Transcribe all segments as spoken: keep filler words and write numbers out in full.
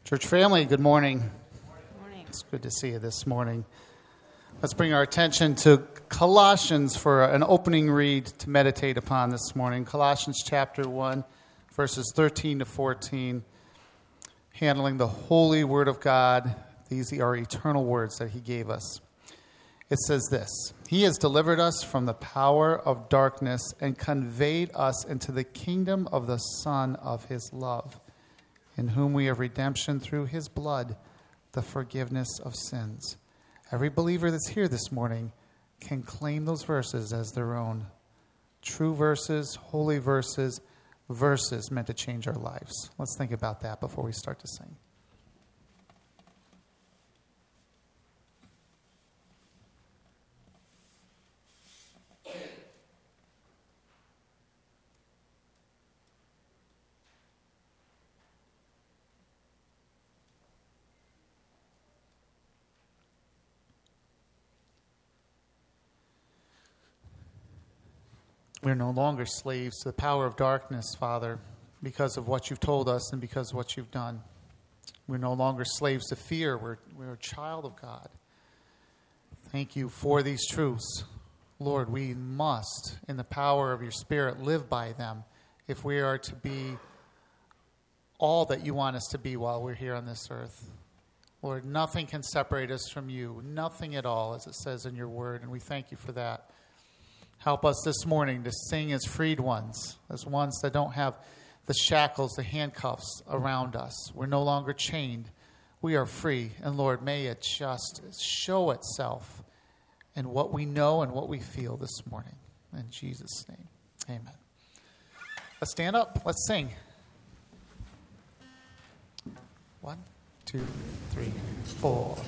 Church family, good morning. Good morning. It's good to see you this morning. Let's bring our attention to Colossians for an opening read to meditate upon this morning. Colossians chapter one, verses thirteen to fourteen, handling the holy word of God. These are eternal words that he gave us. It says this: He has delivered us from the power of darkness and conveyed us into the kingdom of the Son of his love, in whom we have redemption through his blood, the forgiveness of sins. Every believer that's here this morning can claim those verses as their own. True verses, holy verses, verses meant to change our lives. Let's think about that before we start to sing. We're no longer slaves to the power of darkness, Father, because of what you've told us and because of what you've done. We're no longer slaves to fear. We're, we're a child of God. Thank you for these truths. Lord, we must, in the power of your Spirit, live by them if we are to be all that you want us to be while we're here on this earth. Lord, nothing can separate us from you, nothing at all, as it says in your word, and we thank you for that. Help us this morning to sing as freed ones, as ones that don't have the shackles, the handcuffs around us. We're no longer chained. We are free. And Lord, may it just show itself in what we know and what we feel this morning. In Jesus' name, amen. Let's stand up. Let's sing. One, two, three, four.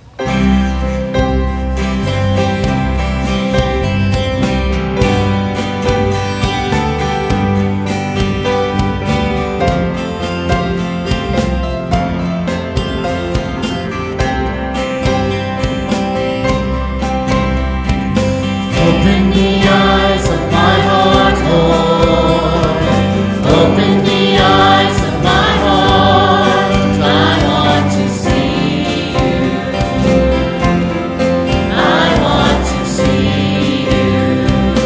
Open the eyes of my heart, Lord. Open the eyes of my heart. I want to see you. I want to see you.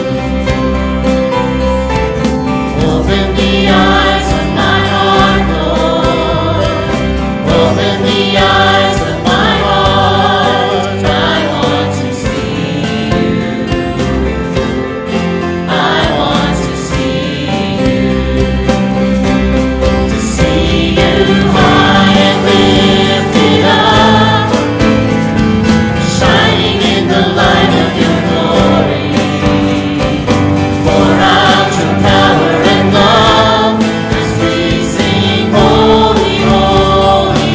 Open the eyes of my heart, Lord. Open the eyes of my heart. I want to see you. I want to see you, to see you high and lifted up, shining in the light of your glory. Pour out your power and love as we sing, holy, holy,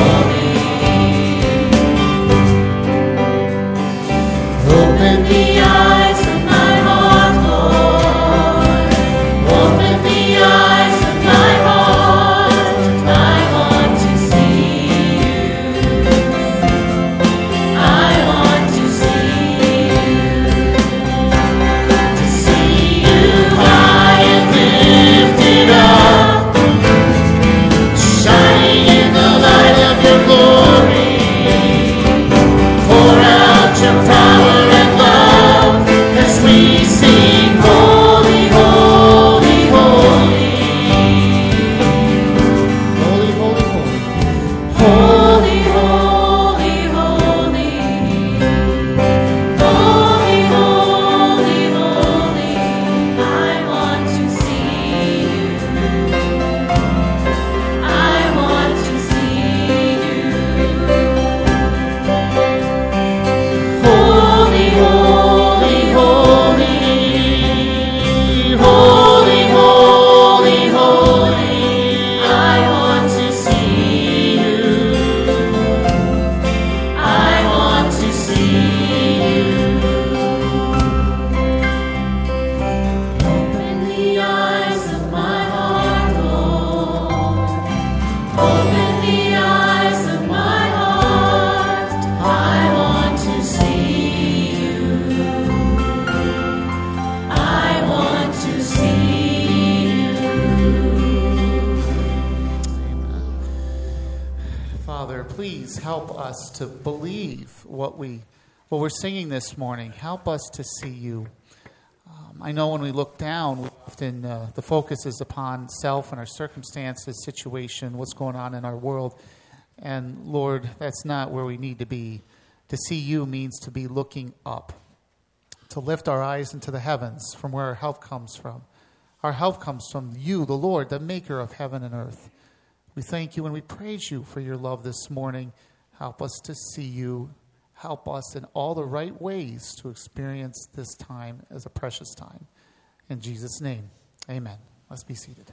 holy. Open the eyes of my heart, Lord. Open the eyes of my heart. I want to see you. I want to see you. To see you high and lifted up, shining in the light of your glory. Pour out your power and love as we sing, holy, holy, holy. Holy, holy, holy. Holy, holy, holy. Holy, holy, holy. I want to see you. I want to see you. Holy, holy, holy. Holy, holy, holy. I want to see you. Father, please help us to believe what, we, what we're singing this morning. Help us to see you. Um, I know when we look down, we often uh, the focus is upon self and our circumstances, situation, what's going on in our world. And Lord, that's not where we need to be. To see you means to be looking up, to lift our eyes into the heavens from where our help comes from. Our help comes from you, the Lord, the maker of heaven and earth. We thank you and we praise you for your love this morning. Help us to see you. Help us in all the right ways to experience this time as a precious time. In Jesus' name, amen. Let's be seated.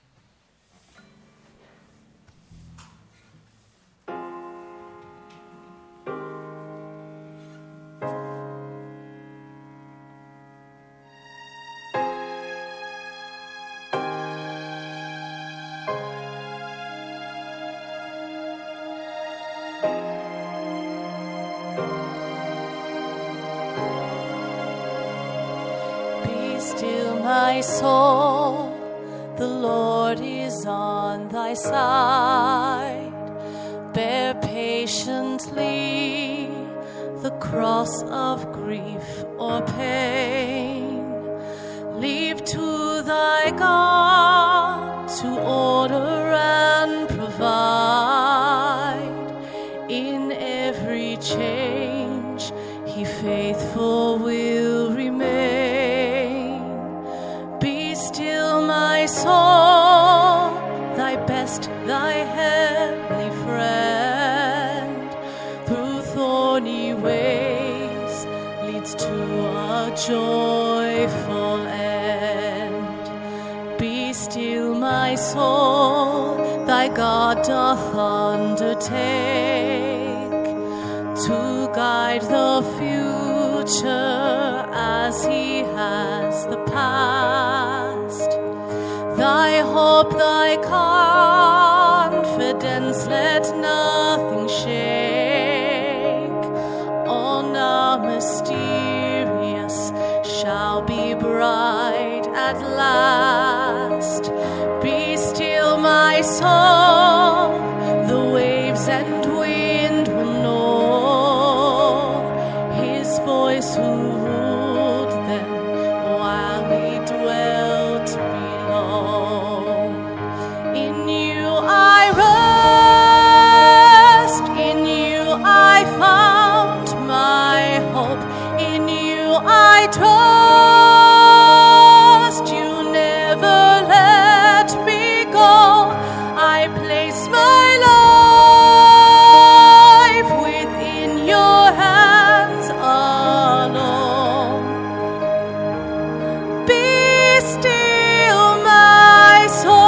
My soul, the Lord is on thy side. Bear patiently the cross of grief or pain. Leave to thy God to order and provide. In every change, he faithful will remain. My soul, thy best, thy heavenly friend, through thorny ways leads to a joyful end. Be still, my soul, thy God doth undertake to guide the future as he has the past. Thy hope, thy confidence, let nothing shake. All now mysterious shall be bright at last. Be still, my soul, the waves and wind will know his voice who ruled them while we dwelt below. In you I rest, in you I found my hope, in you I trust, you never let me go. I place my life within your hands alone. Be still, my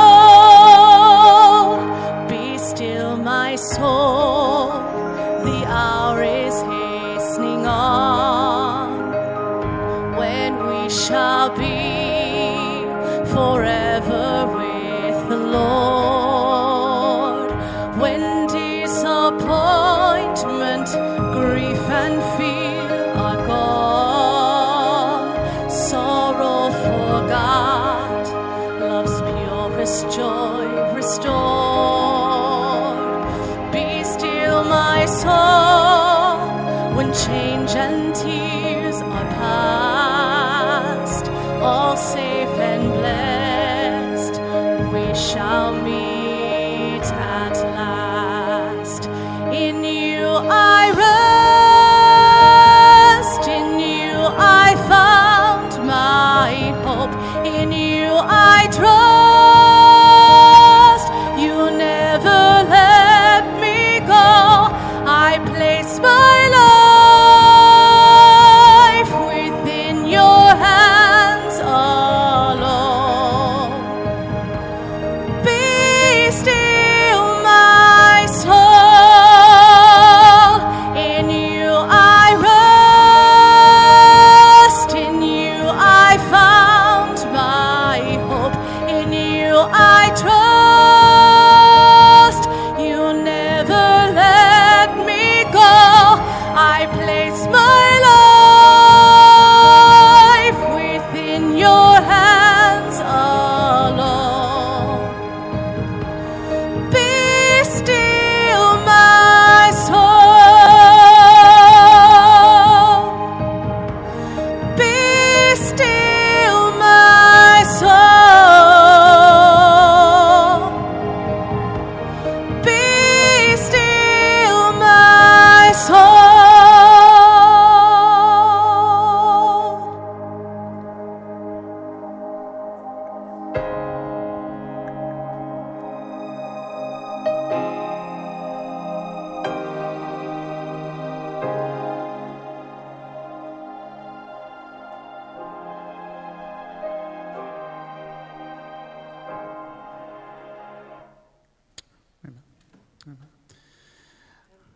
soul, be still, my soul, the hour is hastening on, when we shall be forever with the Lord, when disappointment, grief and fear are gone, sorrow forgot, love's purest joy restored. Be still, my soul, when change and tears are past, all safe and blessed, we shall meet at last. In you I rest, in you I found my hope, in you I trust, you never let me go. I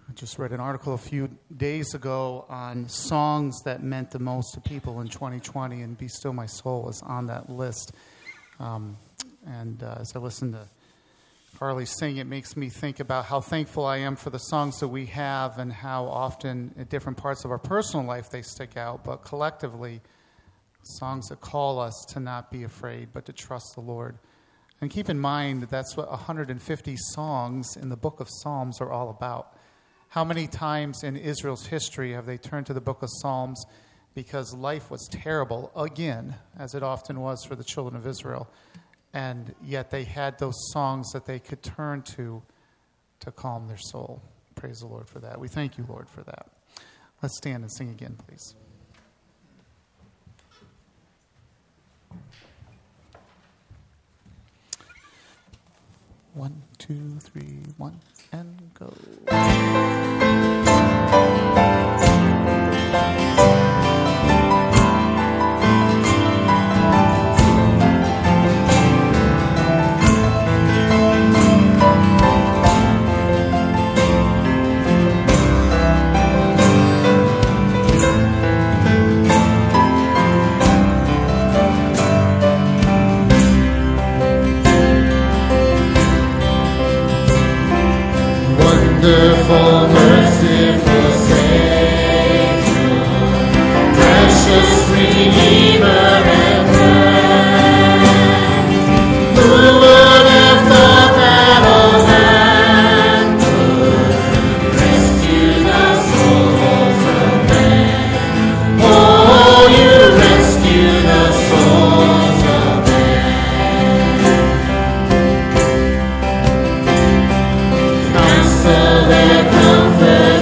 I just read an article a few days ago on songs that meant the most to people in twenty twenty, and Be Still My Soul was on that list. Um, and uh, as I listen to Carly sing, it makes me think about how thankful I am for the songs that we have and how often at different parts of our personal life they stick out, but collectively, songs that call us to not be afraid, but to trust the Lord. And keep in mind that that's what one hundred fifty songs in the book of Psalms are all about. How many times in Israel's history have they turned to the book of Psalms because life was terrible again, as it often was for the children of Israel, and yet they had those songs that they could turn to to calm their soul. Praise the Lord for that. We thank you, Lord, for that. Let's stand and sing again, please. One, two, three, one, and go. Wonderful, merciful Savior, precious Redeemer and friend, who would have thought that a man could rescue the souls of men? Oh, you rescue the souls of men. Counsel their comfort.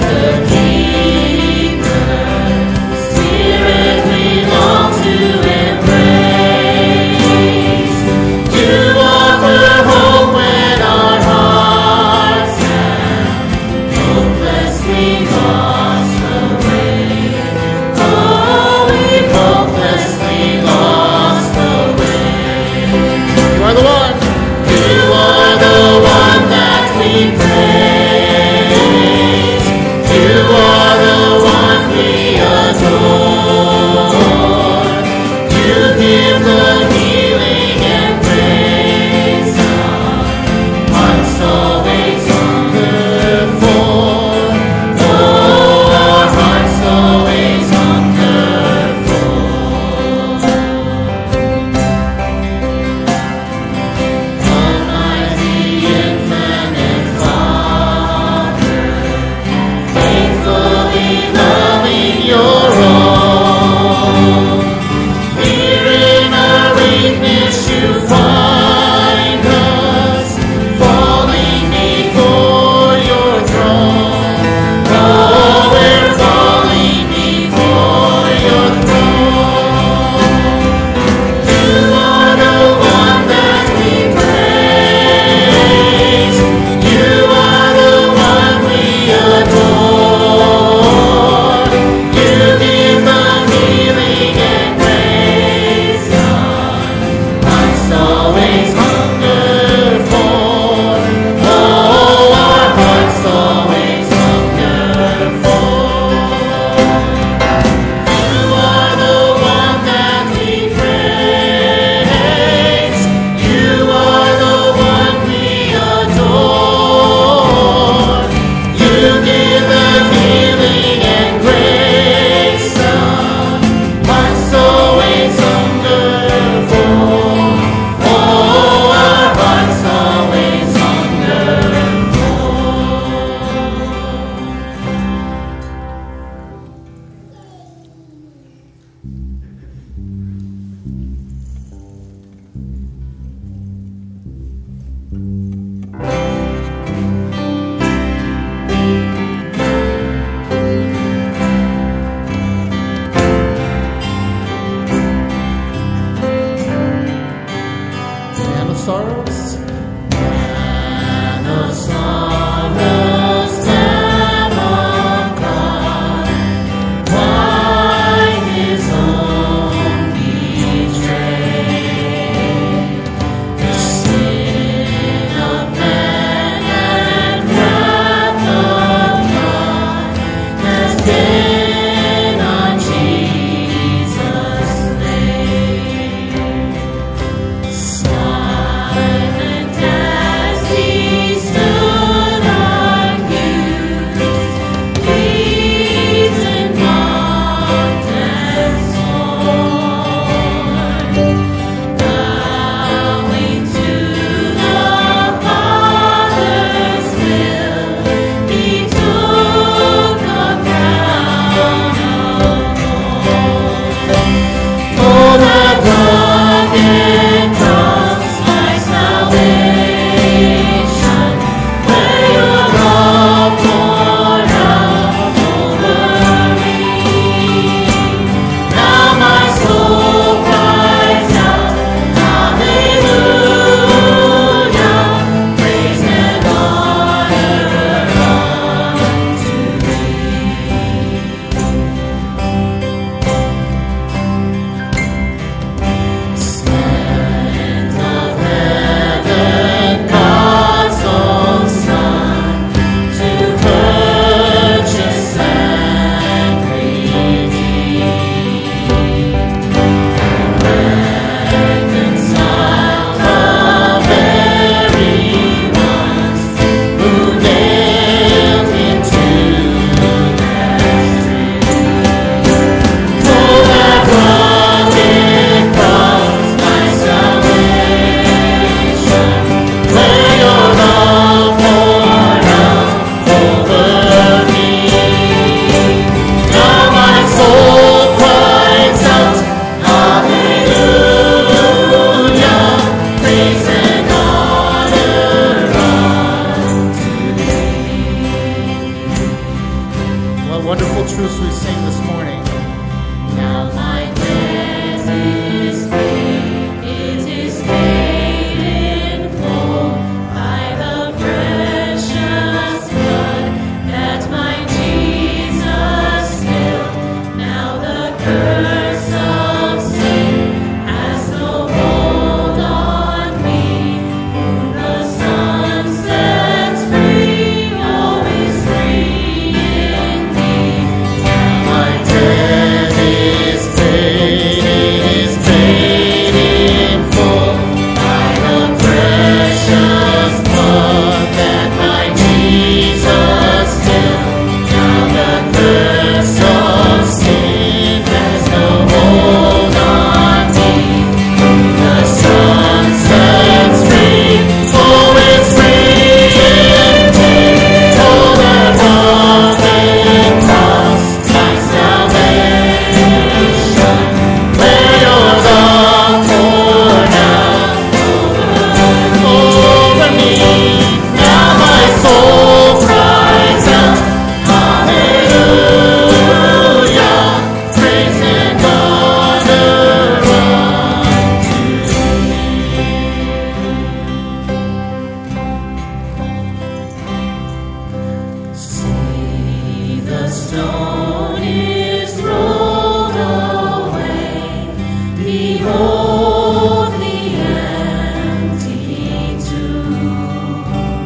beautiful truths we sing this morning. Now my debt is paid, it is paid in full by the precious blood that my Jesus spilled. Now the curse of sin has no hold on me. Whom the Son sets free, always free indeed. Now my debt is paid, it is paid in full by the precious blood that my Jesus spilled. Now the curse of sin has no hold on me. Whom the Son sets free, always free indeed. Oh, that loving cross, my salvation, where your love poured out over me. Now my soul cries out, hallelujah, praise and honor unto thee. See, the stone is rolled away. Behold the empty tomb.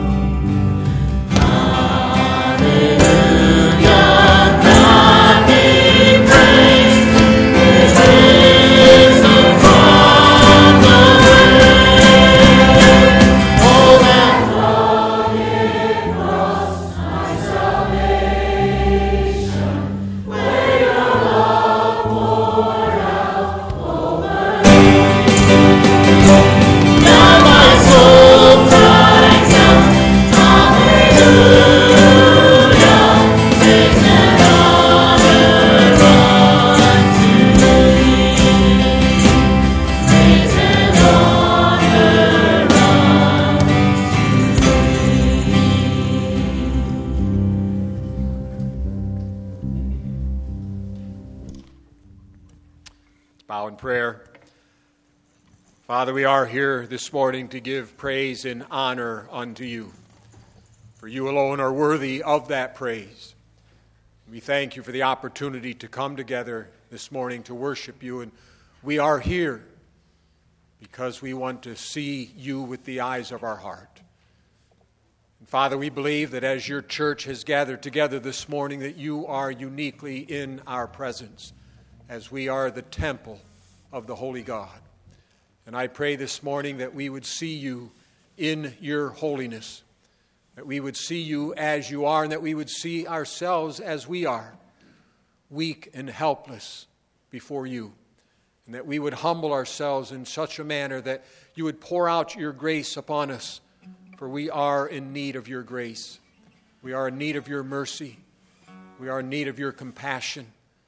Hallelujah, God be praised, is risen from the grave. Oh, that loving cross, my salvation, where your love poured out over me. Now my soul cries out, hallelujah, praise and honor unto thee. Praise and honor unto Bow in prayer. Father, we are here this morning to give praise and honor unto you. For you alone are worthy of that praise. We thank you for the opportunity to come together this morning to worship you. And we are here because we want to see you with the eyes of our heart. And Father, we believe that as your church has gathered together this morning, that you are uniquely in our presence, as we are the temple of the Holy God. And I pray this morning that we would see you in your holiness, that we would see you as you are, and that we would see ourselves as we are, weak and helpless before you, and that we would humble ourselves in such a manner that you would pour out your grace upon us, for we are in need of your grace. We are in need of your mercy. We are in need of your compassion.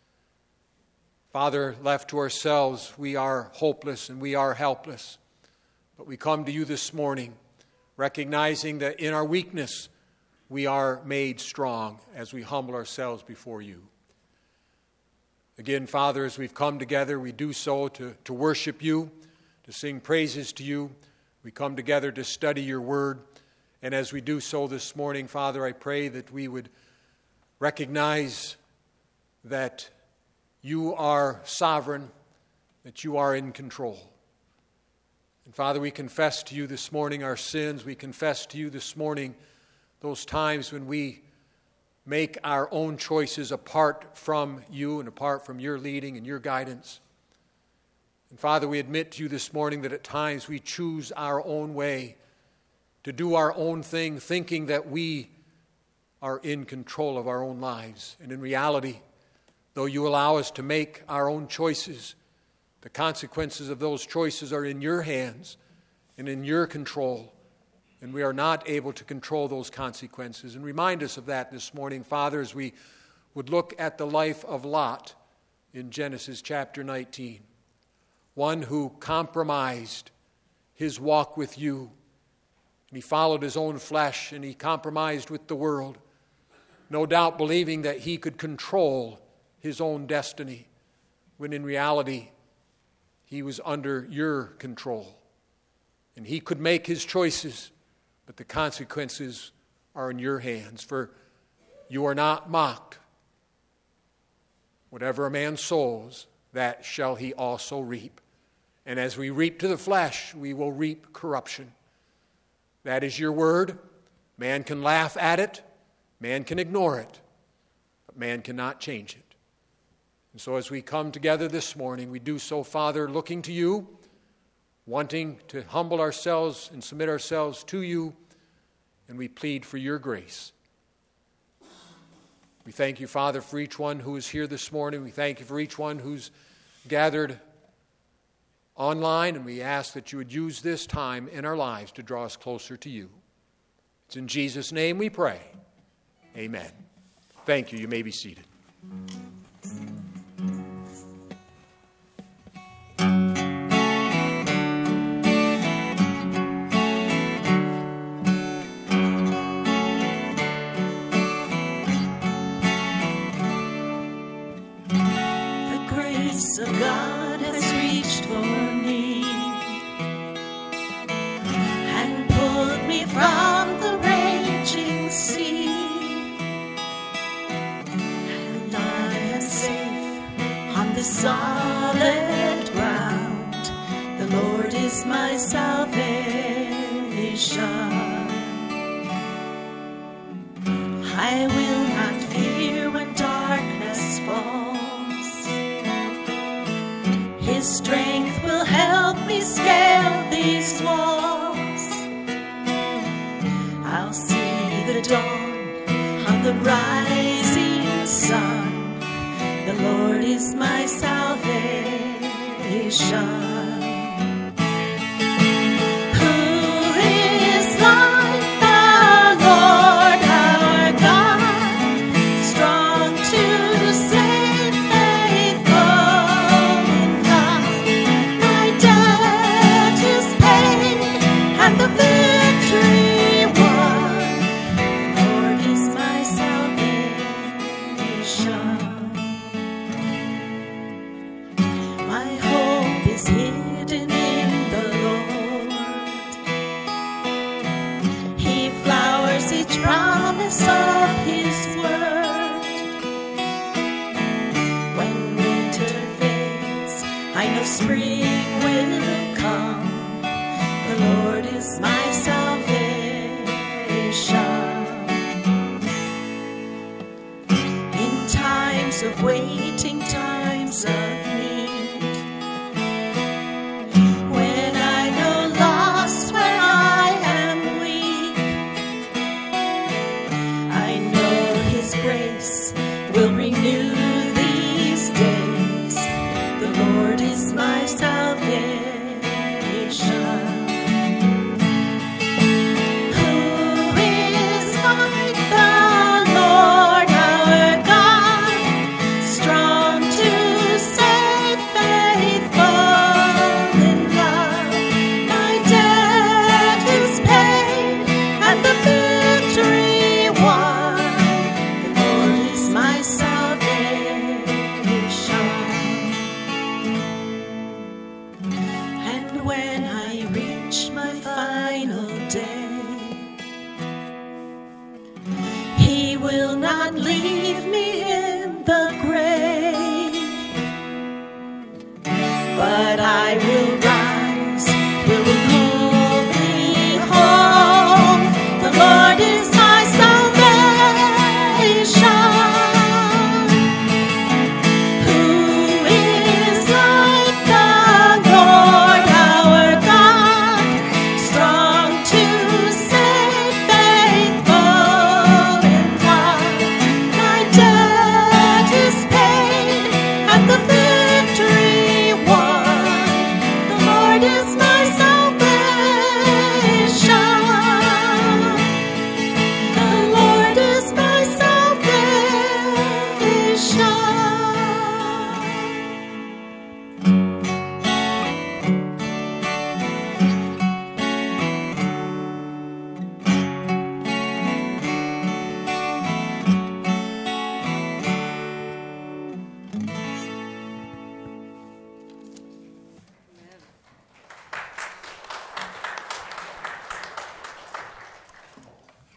Father, left to ourselves, we are hopeless and we are helpless. But we come to you this morning, recognizing that in our weakness, we are made strong as we humble ourselves before you. Again, Father, as we've come together, we do so to, to worship you, to sing praises to you. We come together to study your word. And as we do so this morning, Father, I pray that we would recognize that you are sovereign, that you are in control. And Father, we confess to you this morning our sins. We confess to you this morning those times when we make our own choices apart from you and apart from your leading and your guidance. And Father, we admit to you this morning that at times we choose our own way, to do our own thing, thinking that we are in control of our own lives. And in reality, though you allow us to make our own choices, the consequences of those choices are in your hands and in your control, and we are not able to control those consequences. And remind us of that this morning, Father, as we would look at the life of Lot in Genesis chapter nineteen, one who compromised his walk with you, and he followed his own flesh, and he compromised with the world. no doubt believing that he could control his own destiny, when in reality he was under your control. And he could make his choices, but the consequences are in your hands. For you are not mocked. Whatever a man sows, that shall he also reap. And as we reap to the flesh, we will reap corruption. That is your word. Man can laugh at it. Man can ignore it. But man cannot change it. And so as we come together this morning, we do so, Father, looking to you, wanting to humble ourselves and submit ourselves to you, and we plead for your grace. We thank you, Father, for each one who is here this morning. We thank you for each one who's gathered online, and we ask that you would use this time in our lives to draw us closer to you. It's in Jesus' name we pray. Amen. Thank you. You may be seated. Of God has reached for me and pulled me from the raging sea, and I am safe on the solid ground. The Lord is my salvation. I will not fear when darkness falls. His strength will help me scale these walls. I'll see the dawn on the rising sun. The Lord is my salvation. Who is like the Lord our God, strong to save, faithful in God? My debt is paid and the victory won. The Lord is my salvation. My hope is hidden in the Lord. He flowers each promise of His word. When winter fades, I know spring will come. The Lord is my salvation. In times of waiting, times of need, when I know lost, when I am weak, I know His grace will renew these days. The Lord is my salvation. Who is like the Lord our God, strong to save, faithful in love? My debt is paid and the victory won. The Lord is my salvation. And when I reach my final day, He will not leave me in the grave, but I will rise, He will pull me home. The Lord is my salvation. Who is like the Lord our God, strong to save, faithful in love? My debt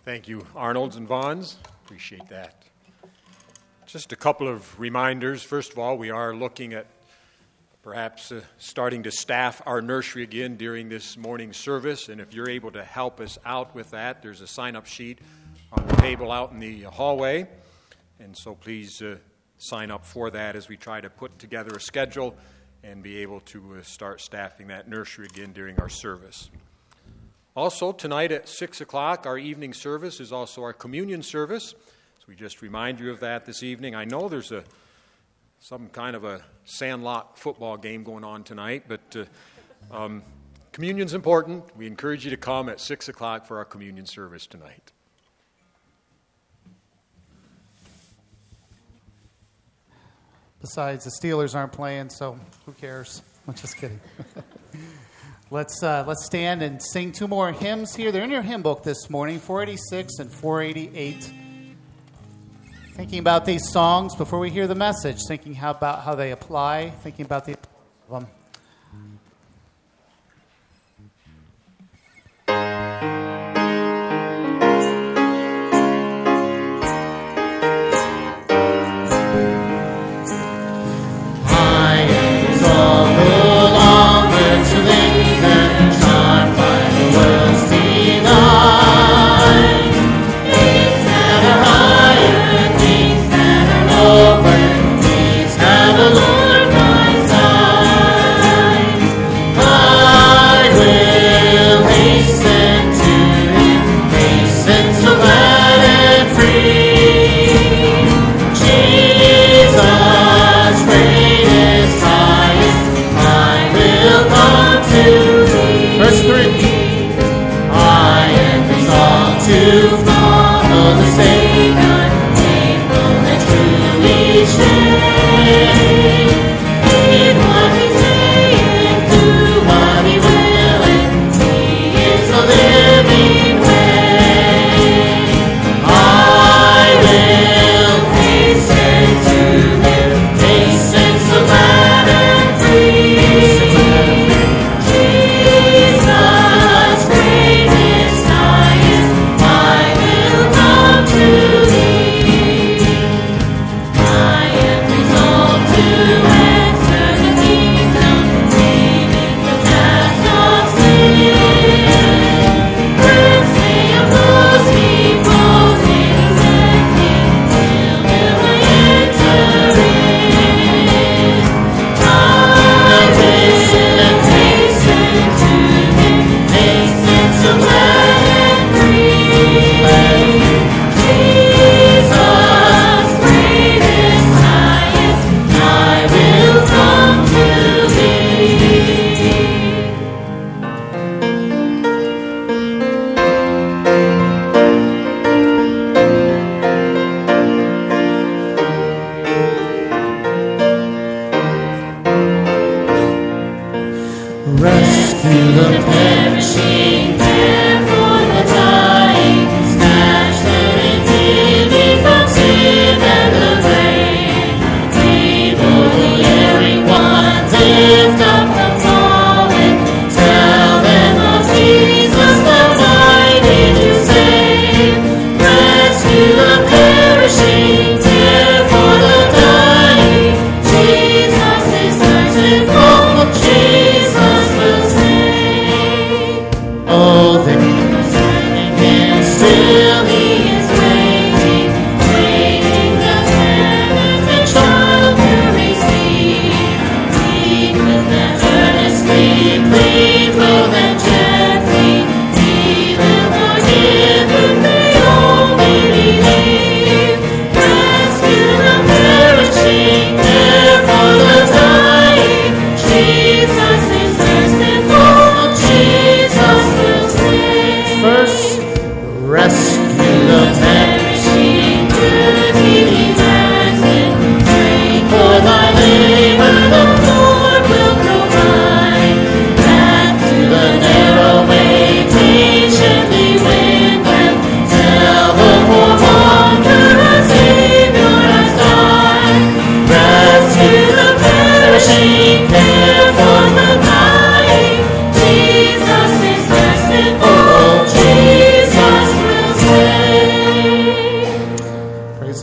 Thank you, Arnolds and Vaughns. Appreciate that. Just a couple of reminders. First of all, we are looking at perhaps uh, starting to staff our nursery again during this morning service. And if you're able to help us out with that, there's a sign-up sheet on the table out in the hallway. And so please uh, sign up for that as we try to put together a schedule and be able to uh, start staffing that nursery again during our service. Also, tonight at six o'clock, our evening service is also our communion service. So we just remind you of that this evening. I know there's a some kind of a Sandlot football game going on tonight, but uh, um, communion's important. We encourage you to come at six o'clock for our communion service tonight. Besides, the Steelers aren't playing, so who cares? I'm just kidding. let's uh, let's stand and sing two more hymns here. They're in your hymn book this morning, four eighty-six and four eighty-eight. Thinking about these songs before we hear the message, thinking how about how they apply, thinking about the of them.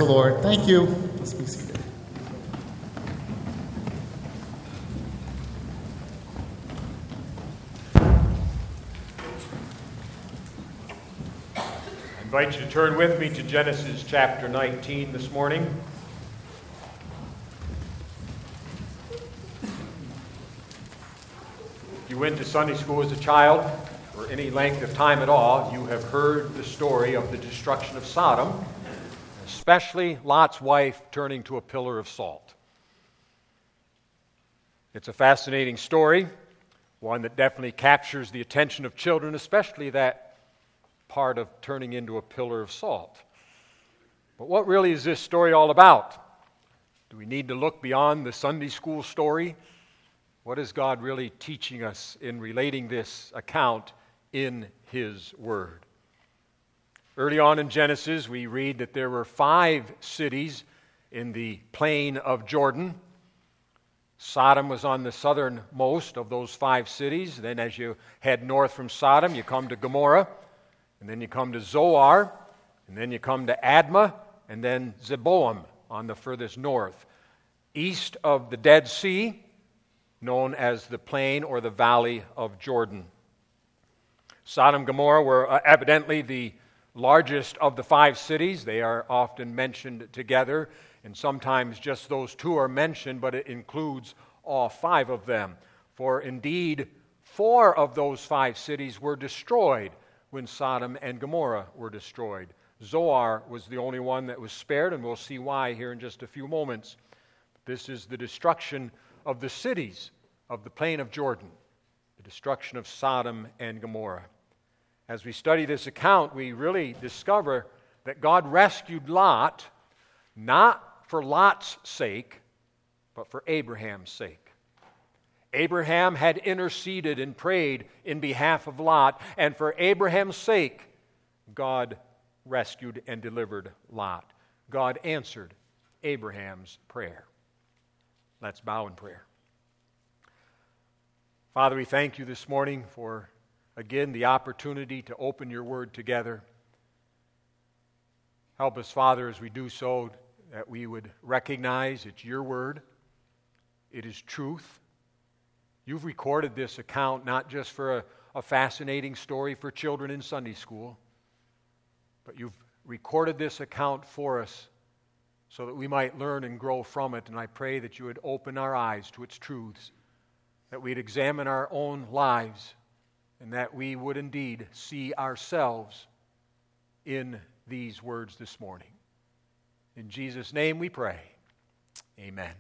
the Lord. Thank you. Let's be seated. I invite you to turn with me to Genesis chapter nineteen this morning. If you went to Sunday school as a child, for any length of time at all, you have heard the story of the destruction of Sodom, especially Lot's wife turning to a pillar of salt. It's a fascinating story, one that definitely captures the attention of children, especially that part of turning into a pillar of salt. But what really is this story all about? Do we need to look beyond the Sunday school story? What is God really teaching us in relating this account in His Word? Early on in Genesis, we read that there were five cities in the plain of Jordan. Sodom was on the southernmost of those five cities. Then as you head north from Sodom, you come to Gomorrah. And then you come to Zoar, and then you come to Admah, and then Zeboam on the furthest north. East of the Dead Sea, known as the plain or the valley of Jordan. Sodom and Gomorrah were uh, evidently the largest of the five cities. They are often mentioned together, and sometimes just those two are mentioned, but it includes all five of them. For indeed, four of those five cities were destroyed when Sodom and Gomorrah were destroyed. Zoar was the only one that was spared, and we'll see why here in just a few moments. This is the destruction of the cities of the plain of Jordan, the destruction of Sodom and Gomorrah. As we study this account, we really discover that God rescued Lot, not for Lot's sake, but for Abraham's sake. Abraham had interceded and prayed in behalf of Lot, and for Abraham's sake, God rescued and delivered Lot. God answered Abraham's prayer. Let's bow in prayer. Father, we thank you this morning for, again, the opportunity to open your word together. Help us, Father, as we do so, that we would recognize it's your word. It is truth. You've recorded this account not just for a, a fascinating story for children in Sunday school, but you've recorded this account for us so that we might learn and grow from it. And I pray that you would open our eyes to its truths, that we'd examine our own lives, and that we would indeed see ourselves in these words this morning. In Jesus' name we pray. Amen.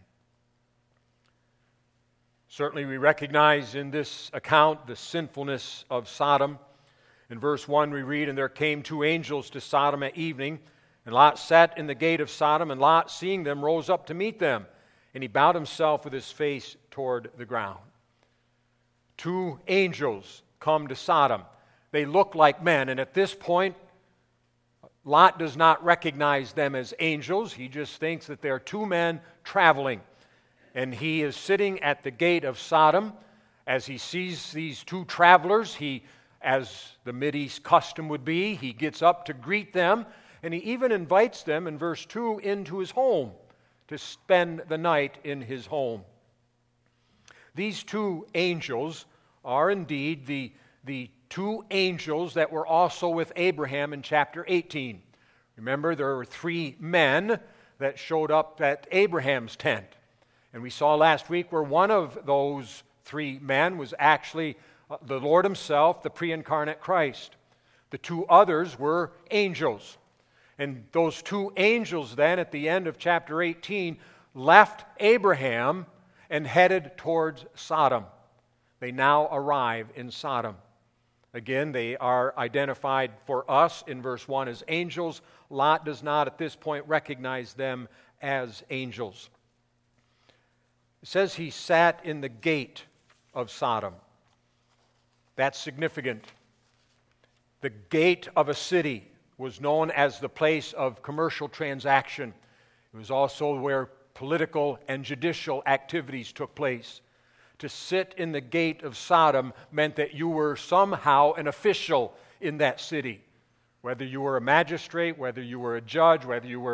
Certainly we recognize in this account the sinfulness of Sodom. In verse one we read, "And there came two angels to Sodom at evening, and Lot sat in the gate of Sodom, and Lot, seeing them, rose up to meet them, and he bowed himself with his face toward the ground." Two angels come to Sodom. They look like men, and at this point, Lot does not recognize them as angels. He just thinks that they're two men traveling. And he is sitting at the gate of Sodom. As he sees these two travelers, he, as the Mideast custom would be, he gets up to greet them, and he even invites them, in verse two, into his home to spend the night in his home. These two angels are indeed the, the two angels that were also with Abraham in chapter eighteen. Remember, there were three men that showed up at Abraham's tent. And we saw last week where one of those three men was actually the Lord himself, the pre-incarnate Christ. The two others were angels. And those two angels then, at the end of chapter eighteen, left Abraham and headed towards Sodom. They now arrive in Sodom. Again, they are identified for us in verse one as angels. Lot does not at this point recognize them as angels. It says he sat in the gate of Sodom. That's significant. The gate of a city was known as the place of commercial transaction. It was also where political and judicial activities took place. To sit in the gate of Sodom meant that you were somehow an official in that city. Whether you were a magistrate, whether you were a judge, whether you were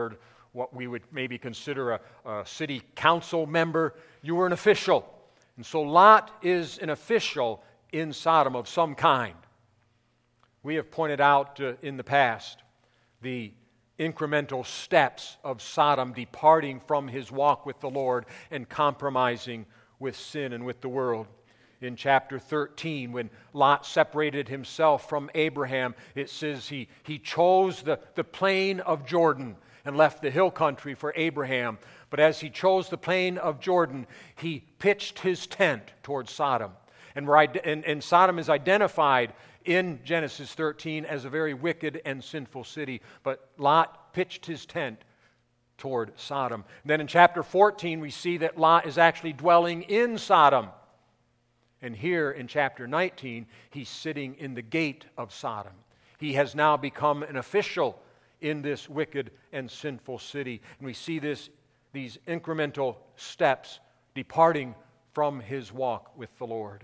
what we would maybe consider a, a city council member. You were an official. And so Lot is an official in Sodom of some kind. We have pointed out uh, in the past the incremental steps of Sodom departing from his walk with the Lord and compromising with sin and with the world. In chapter thirteen, when Lot separated himself from Abraham, it says he, he chose the, the plain of Jordan and left the hill country for Abraham. But as he chose the plain of Jordan, he pitched his tent towards Sodom. And, we're, and, and Sodom is identified in Genesis thirteen as a very wicked and sinful city. But Lot pitched his tent toward Sodom. And then in chapter fourteen, we see that Lot is actually dwelling in Sodom. And here in chapter nineteen, he's sitting in the gate of Sodom. He has now become an official in this wicked and sinful city. And we see this, these incremental steps departing from his walk with the Lord.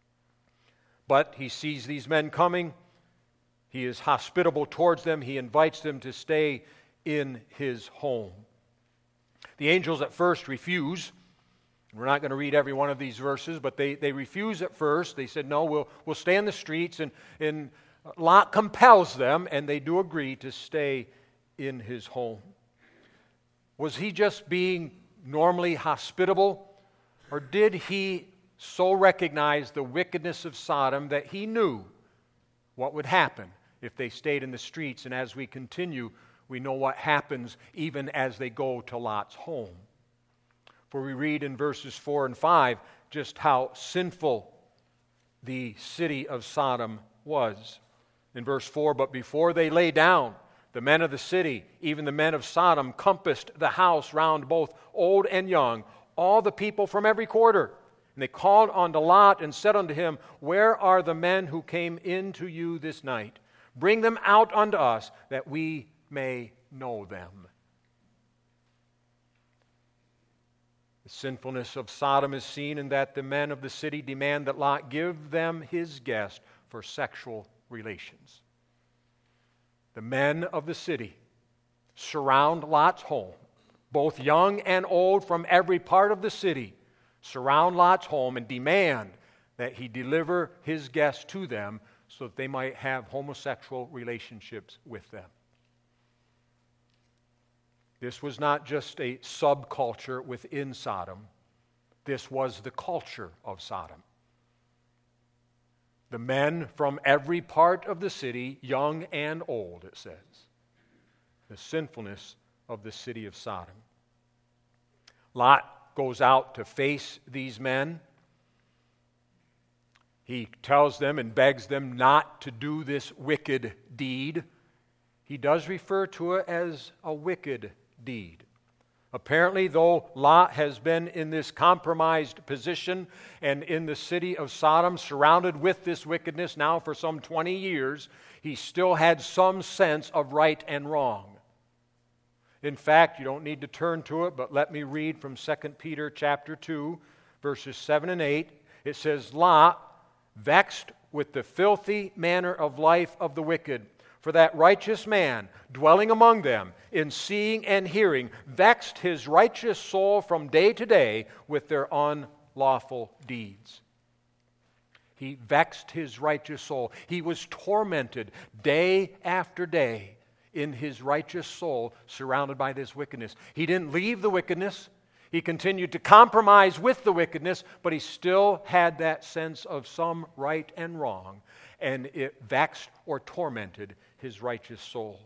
But he sees these men coming. He is hospitable towards them. He invites them to stay in his home. The angels at first refuse. We're not going to read every one of these verses, but they, they refuse at first. They said, no, we'll, we'll stay in the streets. And, and Lot compels them, and they do agree to stay in his home. Was he just being normally hospitable? Or did he so recognize the wickedness of Sodom that he knew what would happen if they stayed in the streets? And as we continue, we know what happens even as they go to Lot's home. For we read in verses four and five just how sinful the city of Sodom was. In verse four, but before they lay down, the men of the city, even the men of Sodom, compassed the house round both old and young, all the people from every quarter. And they called unto Lot and said unto him, where are the men who came in to you this night? Bring them out unto us, that we may know them. The sinfulness of Sodom is seen in that the men of the city demand that Lot give them his guest for sexual relations. The men of the city surround Lot's home, both young and old from every part of the city, surround Lot's home and demand that he deliver his guest to them so that they might have homosexual relationships with them. This was not just a subculture within Sodom. This was the culture of Sodom. The men from every part of the city, young and old, it says. The sinfulness of the city of Sodom. Lot goes out to face these men. He tells them and begs them not to do this wicked deed. He does refer to it as a wicked deed. Apparently, though Lot has been in this compromised position and in the city of Sodom, surrounded with this wickedness now for some twenty years, he still had some sense of right and wrong. In fact, you don't need to turn to it, but let me read from Second Peter chapter two, verses seven and eight. It says, Lot, vexed with the filthy manner of life of the wicked, for that righteous man, dwelling among them, in seeing and hearing, vexed his righteous soul from day to day with their unlawful deeds. He vexed his righteous soul. He was tormented day after day in his righteous soul, surrounded by this wickedness. He didn't leave the wickedness. He continued to compromise with the wickedness, but he still had that sense of some right and wrong, and it vexed or tormented his righteous soul.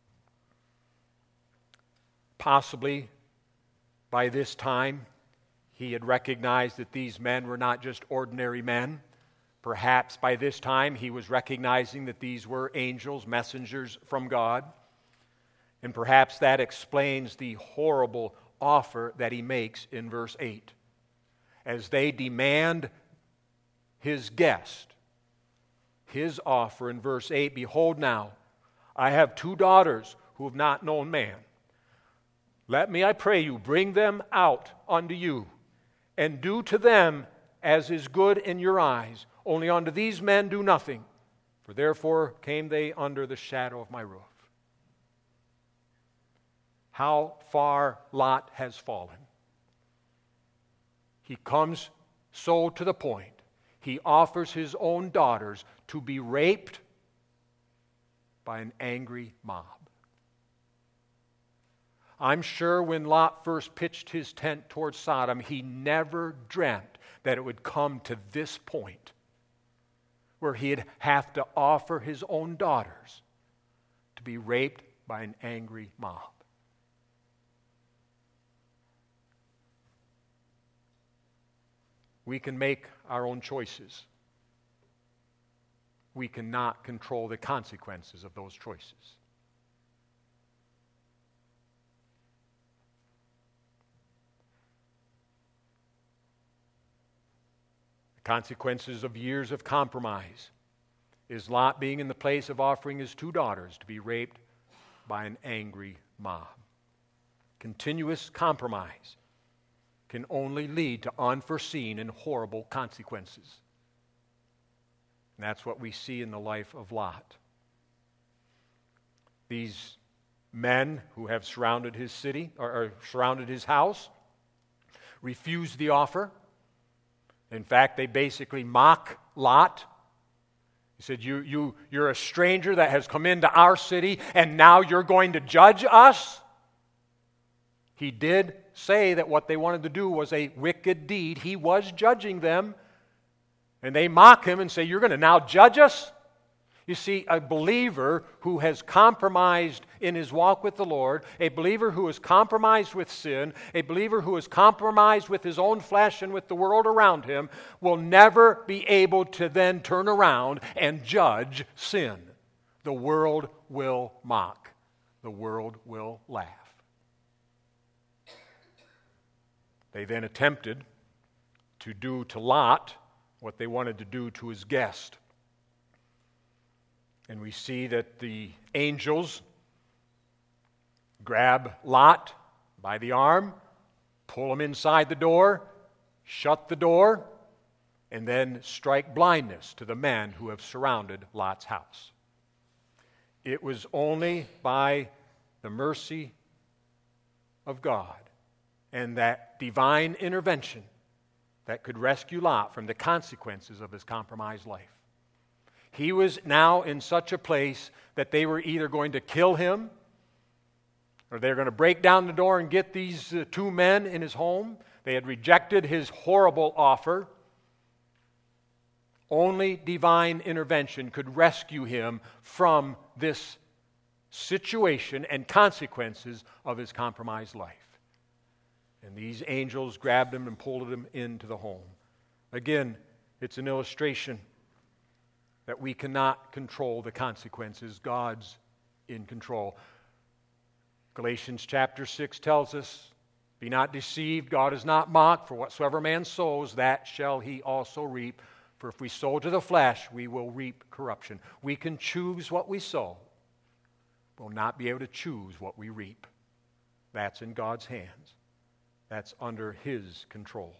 Possibly by this time, he had recognized that these men were not just ordinary men. Perhaps by this time, he was recognizing that these were angels, messengers from God. And perhaps that explains the horrible offer that he makes in verse eight. As they demand his guest, his offer in verse eight, behold now, I have two daughters who have not known man. Let me, I pray you, bring them out unto you, and do to them as is good in your eyes. Only unto these men do nothing, for therefore came they under the shadow of my roof. how far Lot has fallen. He comes so to the point, he offers his own daughters to be raped by an angry mob. I'm sure when Lot first pitched his tent towards Sodom, he never dreamt that it would come to this point where he'd have to offer his own daughters to be raped by an angry mob. We can make our own choices. We cannot control the consequences of those choices. The consequences of years of compromise is Lot being in the place of offering his two daughters to be raped by an angry mob. Continuous compromise can only lead to unforeseen and horrible consequences. And that's what we see in the life of Lot. These men who have surrounded his city, or, or surrounded his house, refuse the offer. In fact, they basically mock Lot. He said, you, you, you're a stranger that has come into our city, and now you're going to judge us? He did say that what they wanted to do was a wicked deed. He was judging them. And they mock him and say, you're going to now judge us? You see, a believer who has compromised in his walk with the Lord, a believer who has compromised with sin, a believer who has compromised with his own flesh and with the world around him, will never be able to then turn around and judge sin. The world will mock. The world will laugh. They then attempted to do to Lot what they wanted to do to his guest. And we see that the angels grab Lot by the arm, pull him inside the door, shut the door, and then strike blindness to the men who have surrounded Lot's house. It was only by the mercy of God and that divine intervention that could rescue Lot from the consequences of his compromised life. He was now in such a place that they were either going to kill him, or they were going to break down the door and get these uh, two men in his home. They had rejected his horrible offer. Only divine intervention could rescue him from this situation and consequences of his compromised life. And these angels grabbed him and pulled him into the home. Again, it's an illustration that we cannot control the consequences. God's in control. Galatians chapter six tells us, be not deceived, God is not mocked, for whatsoever man sows, that shall he also reap. For if we sow to the flesh, we will reap corruption. We can choose what we sow. We'll not be able to choose what we reap. That's in God's hands. That's under His control.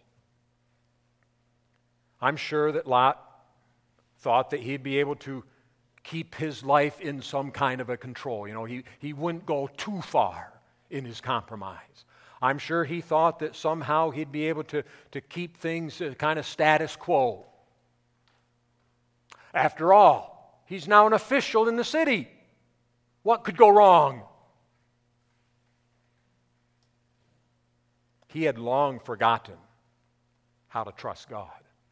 I'm sure that Lot thought that he'd be able to keep his life in some kind of a control. You know, he, he wouldn't go too far in his compromise. I'm sure he thought that somehow he'd be able to, to keep things kind of status quo. After all, he's now an official in the city. What could go wrong? He had long forgotten how to trust God.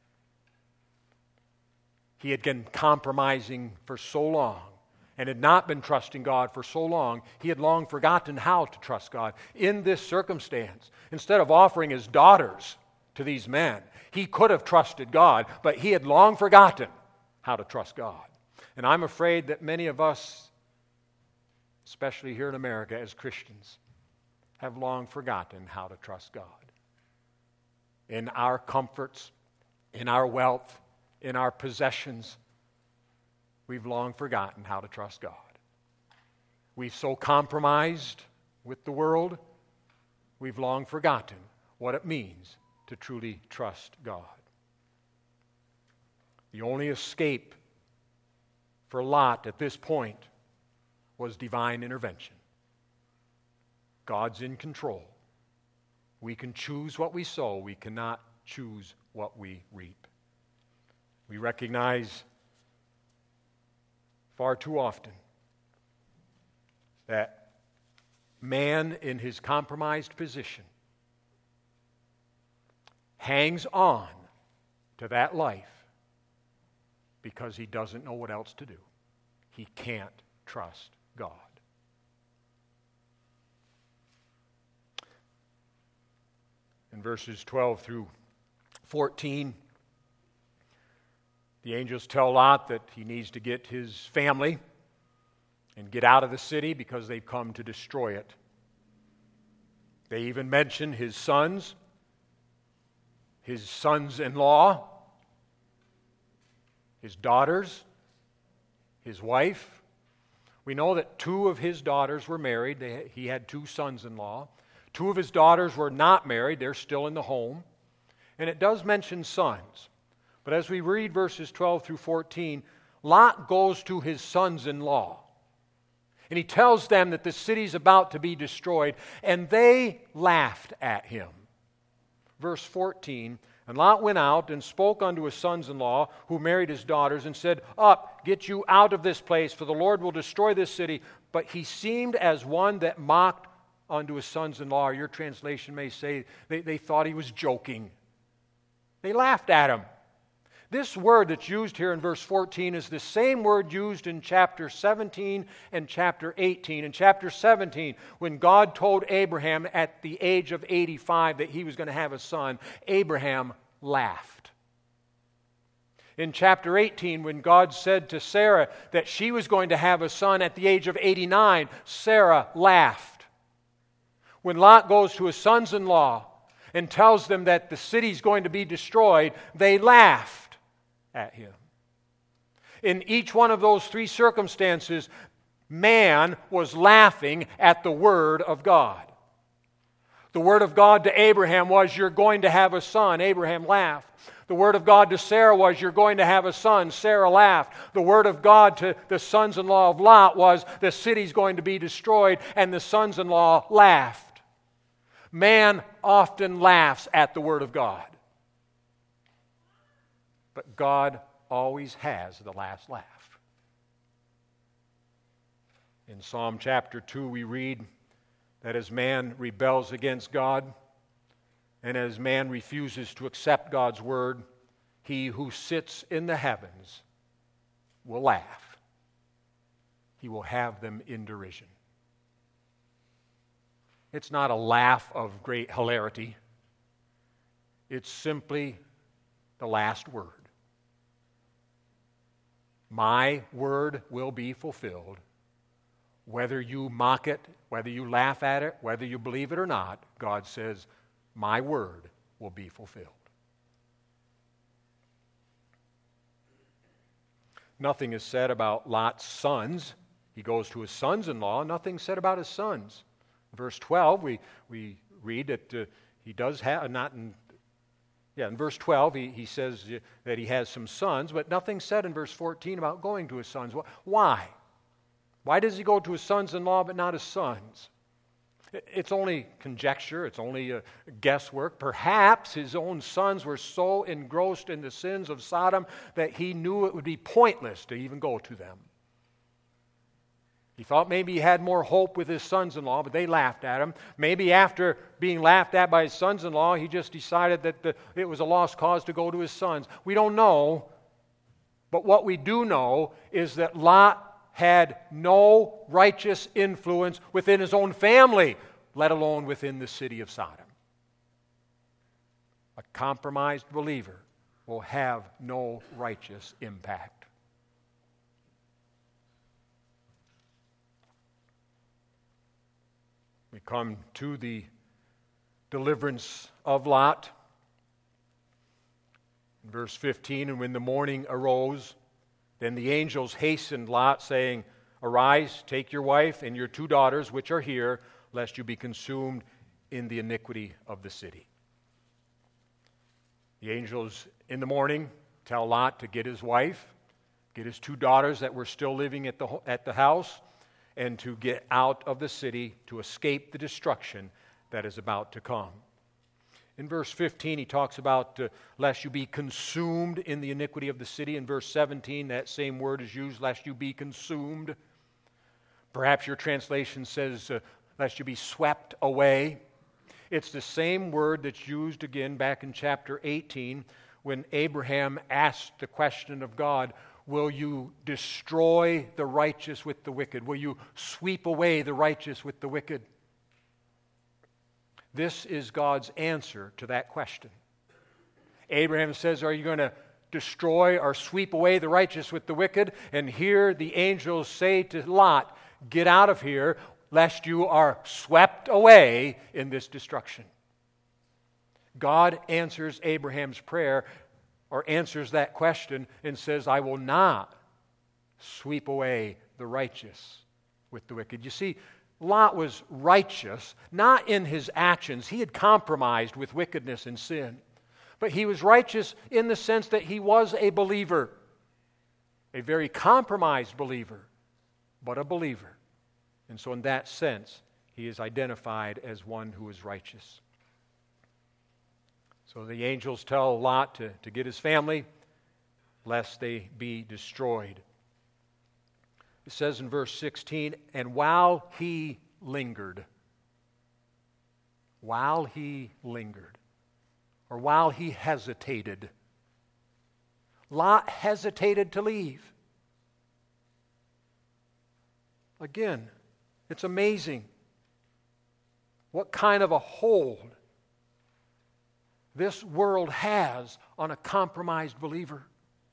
He had been compromising for so long and had not been trusting God for so long, he had long forgotten how to trust God. In this circumstance, instead of offering his daughters to these men, he could have trusted God, but he had long forgotten how to trust God. And I'm afraid that many of us, especially here in America as Christians, have long forgotten how to trust God. In our comforts, in our wealth, in our possessions, we've long forgotten how to trust God. We've so compromised with the world, we've long forgotten what it means to truly trust God. The only escape for Lot at this point was divine intervention. God's in control. We can choose what we sow. We cannot choose what we reap. We recognize far too often that man in his compromised position hangs on to that life because he doesn't know what else to do. He can't trust God. In verses twelve through fourteen, the angels tell Lot that he needs to get his family and get out of the city because they've come to destroy it. They even mention his sons, his sons-in-law, his daughters, his wife. We know that two of his daughters were married. They, he had two sons-in-law. Two of his daughters were not married. They're still in the home. And it does mention sons. But as we read verses twelve through fourteen, Lot goes to his sons-in-law. And he tells them that the city's about to be destroyed. And they laughed at him. Verse fourteen, and Lot went out and spoke unto his sons-in-law, who married his daughters, and said, Up, get you out of this place, for the Lord will destroy this city. But he seemed as one that mocked unto his sons-in-law. Or your translation may say they, they thought he was joking. They laughed at him. This word that's used here in verse fourteen is the same word used in chapter seventeen and chapter eighteen. In chapter seventeen, when God told Abraham at the age of eighty-five that he was going to have a son, Abraham laughed. In chapter eighteen, when God said to Sarah that she was going to have a son at the age of eighty-nine, Sarah laughed. When Lot goes to his sons-in-law and tells them that the city's going to be destroyed, they laughed at him. In each one of those three circumstances, man was laughing at the Word of God. The Word of God to Abraham was, You're going to have a son. Abraham laughed. The Word of God to Sarah was, You're going to have a son. Sarah laughed. The Word of God to the sons-in-law of Lot was, The city's going to be destroyed, and the sons-in-law laughed. Man often laughs at the Word of God. But God always has the last laugh. In Psalm chapter two, we read that as man rebels against God, and as man refuses to accept God's word, He who sits in the heavens will laugh. He will have them in derision. It's not a laugh of great hilarity. It's simply the last word. My word will be fulfilled. Whether you mock it, whether you laugh at it, whether you believe it or not, God says, my word will be fulfilled. Nothing is said about Lot's sons. He goes to his sons-in-law. Nothing said about his sons. Verse twelve, we, we read that uh, he does have, not in, yeah, in verse twelve, he, he says that he has some sons, but nothing said in verse fourteen about going to his sons. Why? Why does he go to his sons-in-law but not his sons? It's only conjecture. It's only uh, guesswork. Perhaps his own sons were so engrossed in the sins of Sodom that he knew it would be pointless to even go to them. He thought maybe he had more hope with his sons-in-law, but they laughed at him. Maybe after being laughed at by his sons-in-law, he just decided that the, it was a lost cause to go to his sons. We don't know, but what we do know is that Lot had no righteous influence within his own family, let alone within the city of Sodom. A compromised believer will have no righteous impact. We come to the deliverance of Lot. In verse fifteen, and when the morning arose, then the angels hastened Lot, saying, Arise, take your wife and your two daughters, which are here, lest you be consumed in the iniquity of the city. The angels in the morning tell Lot to get his wife, get his two daughters that were still living at the, at the house, and to get out of the city to escape the destruction that is about to come. In verse fifteen, he talks about uh, lest you be consumed in the iniquity of the city. In verse seventeen, that same word is used, lest you be consumed. Perhaps your translation says, uh, lest you be swept away. It's the same word that's used again back in chapter eighteen when Abraham asked the question of God, will you destroy the righteous with the wicked? Will you sweep away the righteous with the wicked? This is God's answer to that question. Abraham says, are you going to destroy or sweep away the righteous with the wicked? And here the angels say to Lot, get out of here, lest you are swept away in this destruction. God answers Abraham's prayer, or answers that question, and says, I will not sweep away the righteous with the wicked. You see, Lot was righteous, not in his actions. He had compromised with wickedness and sin. But he was righteous in the sense that he was a believer. A very compromised believer, but a believer. And so in that sense, he is identified as one who is righteous. So the angels tell Lot to, to get his family, lest they be destroyed. It says in verse sixteen, and while he lingered, while he lingered, or while he hesitated, Lot hesitated to leave. Again, it's amazing what kind of a hold this world has on a compromised believer.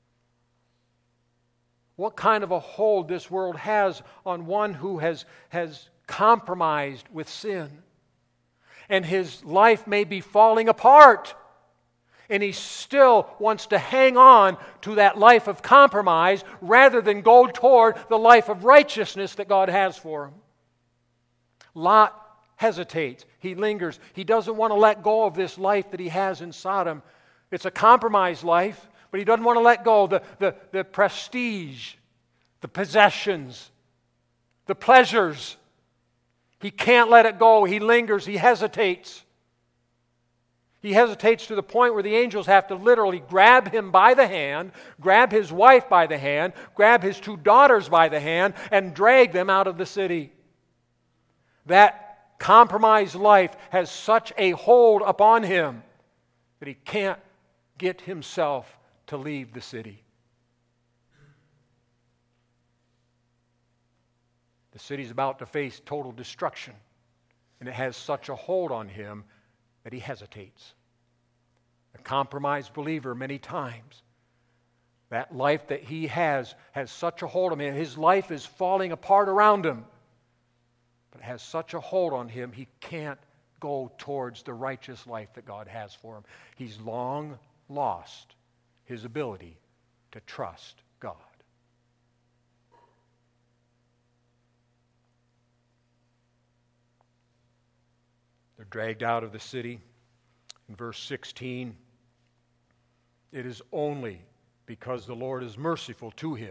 What kind of a hold this world has on one who has, has compromised with sin. And his life may be falling apart. And he still wants to hang on to that life of compromise rather than go toward the life of righteousness that God has for him. Lot hesitates. He lingers. He doesn't want to let go of this life that he has in Sodom. It's a compromised life. But he doesn't want to let go of the, the, the prestige, the possessions, the pleasures. He can't let it go. He lingers. He hesitates. He hesitates to the point where the angels have to literally grab him by the hand, grab his wife by the hand, grab his two daughters by the hand, and drag them out of the city. That compromised life has such a hold upon him that he can't get himself to leave the city. The city's about to face total destruction, and it has such a hold on him that he hesitates. A compromised believer many times, that life that he has has such a hold on him. His life is falling apart around him, but it has such a hold on him he can't go towards the righteous life that God has for him. He's long lost his ability to trust God. They're dragged out of the city. In verse sixteen, it is only because the Lord is merciful to him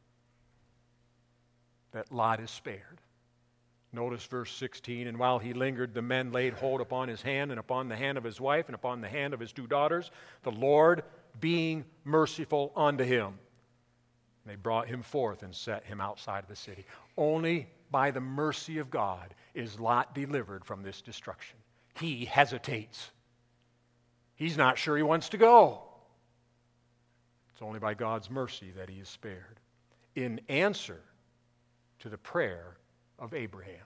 that Lot is spared. Notice verse sixteen, and while he lingered, the men laid hold upon his hand and upon the hand of his wife and upon the hand of his two daughters, the Lord being merciful unto him. And they brought him forth and set him outside of the city. Only by the mercy of God is Lot delivered from this destruction. He hesitates. He's not sure he wants to go. It's only by God's mercy that he is spared, in answer to the prayer of Abraham.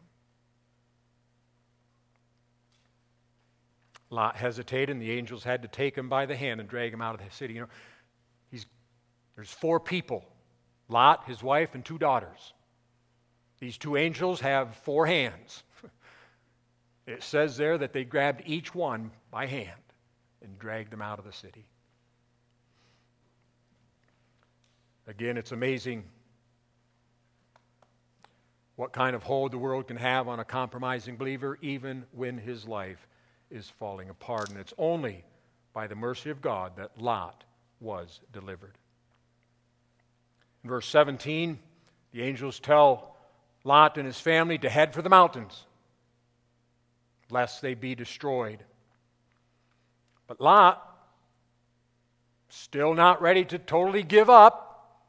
Lot hesitated, and the angels had to take him by the hand and drag him out of the city. You know, he's, there's four people, Lot, his wife, and two daughters. These two angels have four hands. It says there that they grabbed each one by hand and dragged them out of the city. Again, it's amazing what kind of hold the world can have on a compromising believer, even when his life is falling apart. And it's only by the mercy of God that Lot was delivered. In verse seventeen, the angels tell Lot and his family to head for the mountains, lest they be destroyed. But Lot, still not ready to totally give up,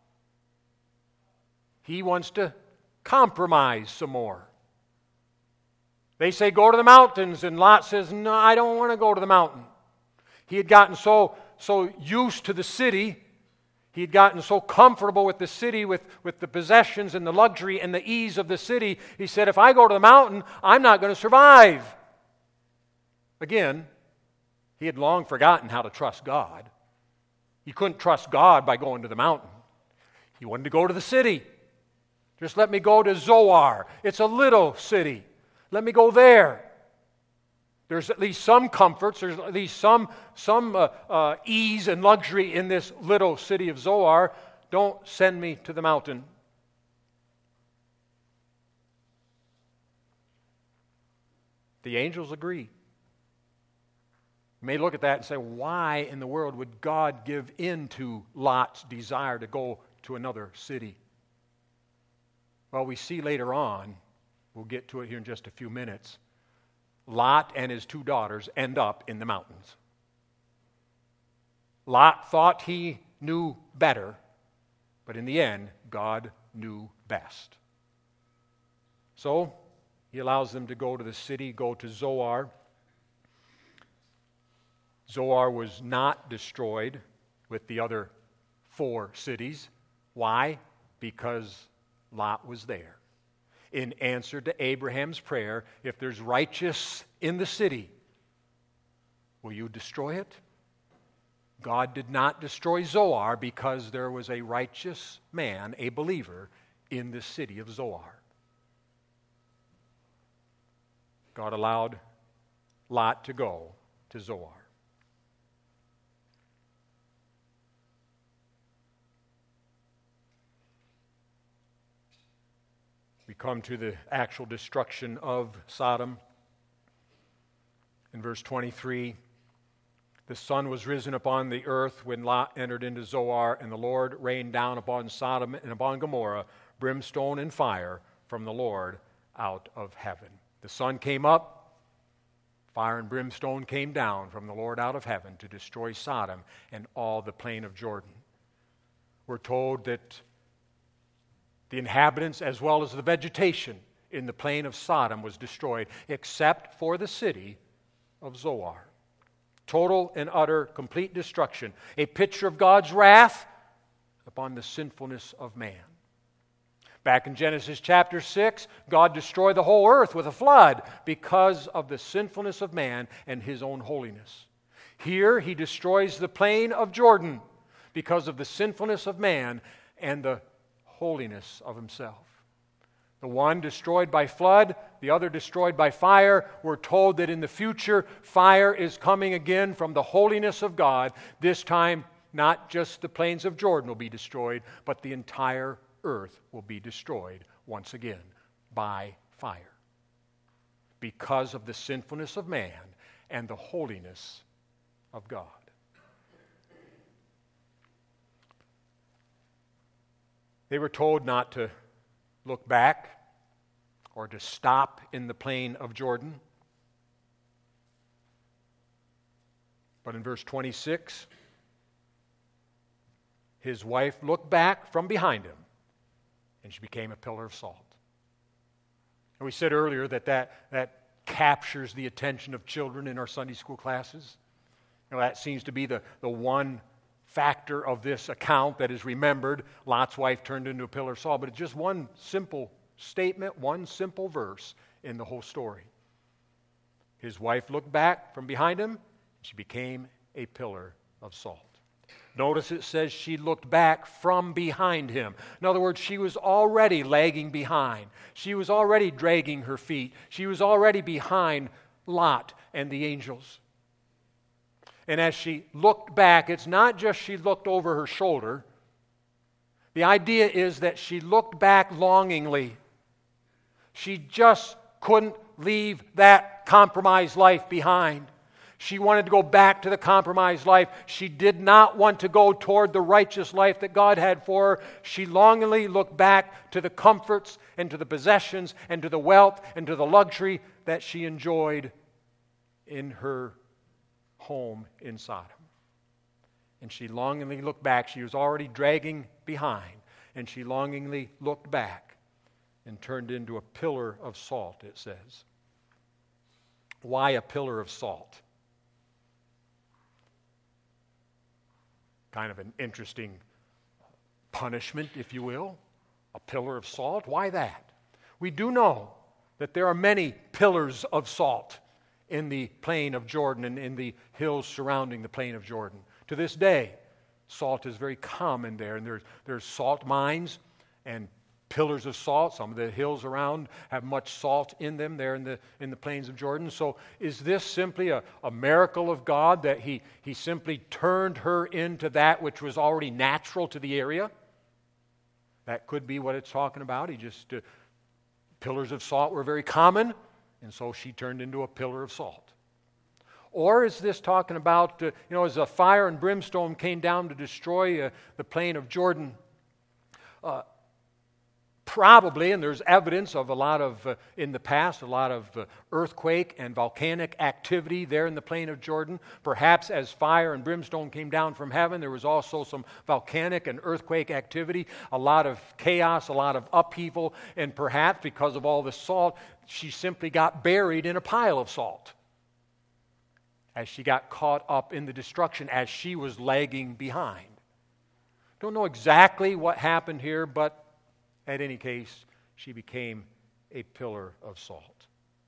he wants to compromise some more. They say, go to the mountains, and Lot says, no, I don't want to go to the mountain. He had gotten so, so used to the city, he had gotten so comfortable with the city, with, with the possessions and the luxury and the ease of the city, he said, if I go to the mountain, I'm not going to survive. Again, he had long forgotten how to trust God. He couldn't trust God by going to the mountain. He wanted to go to the city. Just let me go to Zoar. It's a little city. Let me go there. There's at least some comforts. There's at least some, some uh, uh, ease and luxury in this little city of Zoar. Don't send me to the mountain. The angels agree. You may look at that and say, why in the world would God give in to Lot's desire to go to another city? Well, we see later on, we'll get to it here in just a few minutes, Lot and his two daughters end up in the mountains. Lot thought he knew better, but in the end, God knew best. So, he allows them to go to the city, go to Zoar. Zoar was not destroyed with the other four cities. Why? Because Lot was there. In answer to Abraham's prayer, if there's righteous in the city, will you destroy it? God did not destroy Zoar because there was a righteous man, a believer, in the city of Zoar. God allowed Lot to go to Zoar. We come to the actual destruction of Sodom. In verse twenty-three, the sun was risen upon the earth when Lot entered into Zoar, and the Lord rained down upon Sodom and upon Gomorrah brimstone and fire from the Lord out of heaven. The sun came up, fire and brimstone came down from the Lord out of heaven to destroy Sodom and all the plain of Jordan. We're told that the inhabitants as well as the vegetation in the plain of Sodom was destroyed, except for the city of Zoar. Total and utter, complete destruction. A picture of God's wrath upon the sinfulness of man. Back in Genesis chapter six, God destroyed the whole earth with a flood because of the sinfulness of man and his own holiness. Here, he destroys the plain of Jordan because of the sinfulness of man and the holiness of himself. The one destroyed by flood, the other destroyed by fire. We're told that in the future, fire is coming again from the holiness of God. This time, not just the plains of Jordan will be destroyed, but the entire earth will be destroyed once again by fire because of the sinfulness of man and the holiness of God. They were told not to look back or to stop in the plain of Jordan. But in verse twenty-six, his wife looked back from behind him, and she became a pillar of salt. And we said earlier that that, that captures the attention of children in our Sunday school classes. You know, that seems to be the, the one factor of this account that is remembered. Lot's wife turned into a pillar of salt, but it's just one simple statement, one simple verse in the whole story. His wife looked back from behind him, and she became a pillar of salt. Notice it says she looked back from behind him. In other words, she was already lagging behind. She was already dragging her feet. She was already behind Lot and the angels. And as she looked back, it's not just she looked over her shoulder. The idea is that she looked back longingly. She just couldn't leave that compromised life behind. She wanted to go back to the compromised life. She did not want to go toward the righteous life that God had for her. She longingly looked back to the comforts and to the possessions and to the wealth and to the luxury that she enjoyed in her home in Sodom. And she longingly looked back. She was already dragging behind. And she longingly looked back and turned into a pillar of salt, it says. Why a pillar of salt? Kind of an interesting punishment, if you will. A pillar of salt. Why that? We do know that there are many pillars of salt in the plain of Jordan and in the hills surrounding the plain of Jordan. To this day, salt is very common there, and there's, there's salt mines and pillars of salt. Some of the hills around have much salt in them there in the in the plains of Jordan. So is this simply a, a miracle of God that he, he simply turned her into that which was already natural to the area? That could be what it's talking about. He just, uh, pillars of salt were very common, and so she turned into a pillar of salt. Or is this talking about, uh, you know, as a fire and brimstone came down to destroy uh, the plain of Jordan, uh, probably, and there's evidence of a lot of, uh, in the past, a lot of uh, earthquake and volcanic activity there in the plain of Jordan. Perhaps as fire and brimstone came down from heaven, there was also some volcanic and earthquake activity, a lot of chaos, a lot of upheaval, and perhaps because of all the salt, she simply got buried in a pile of salt as she got caught up in the destruction, as she was lagging behind. Don't know exactly what happened here, but at any case, she became a pillar of salt.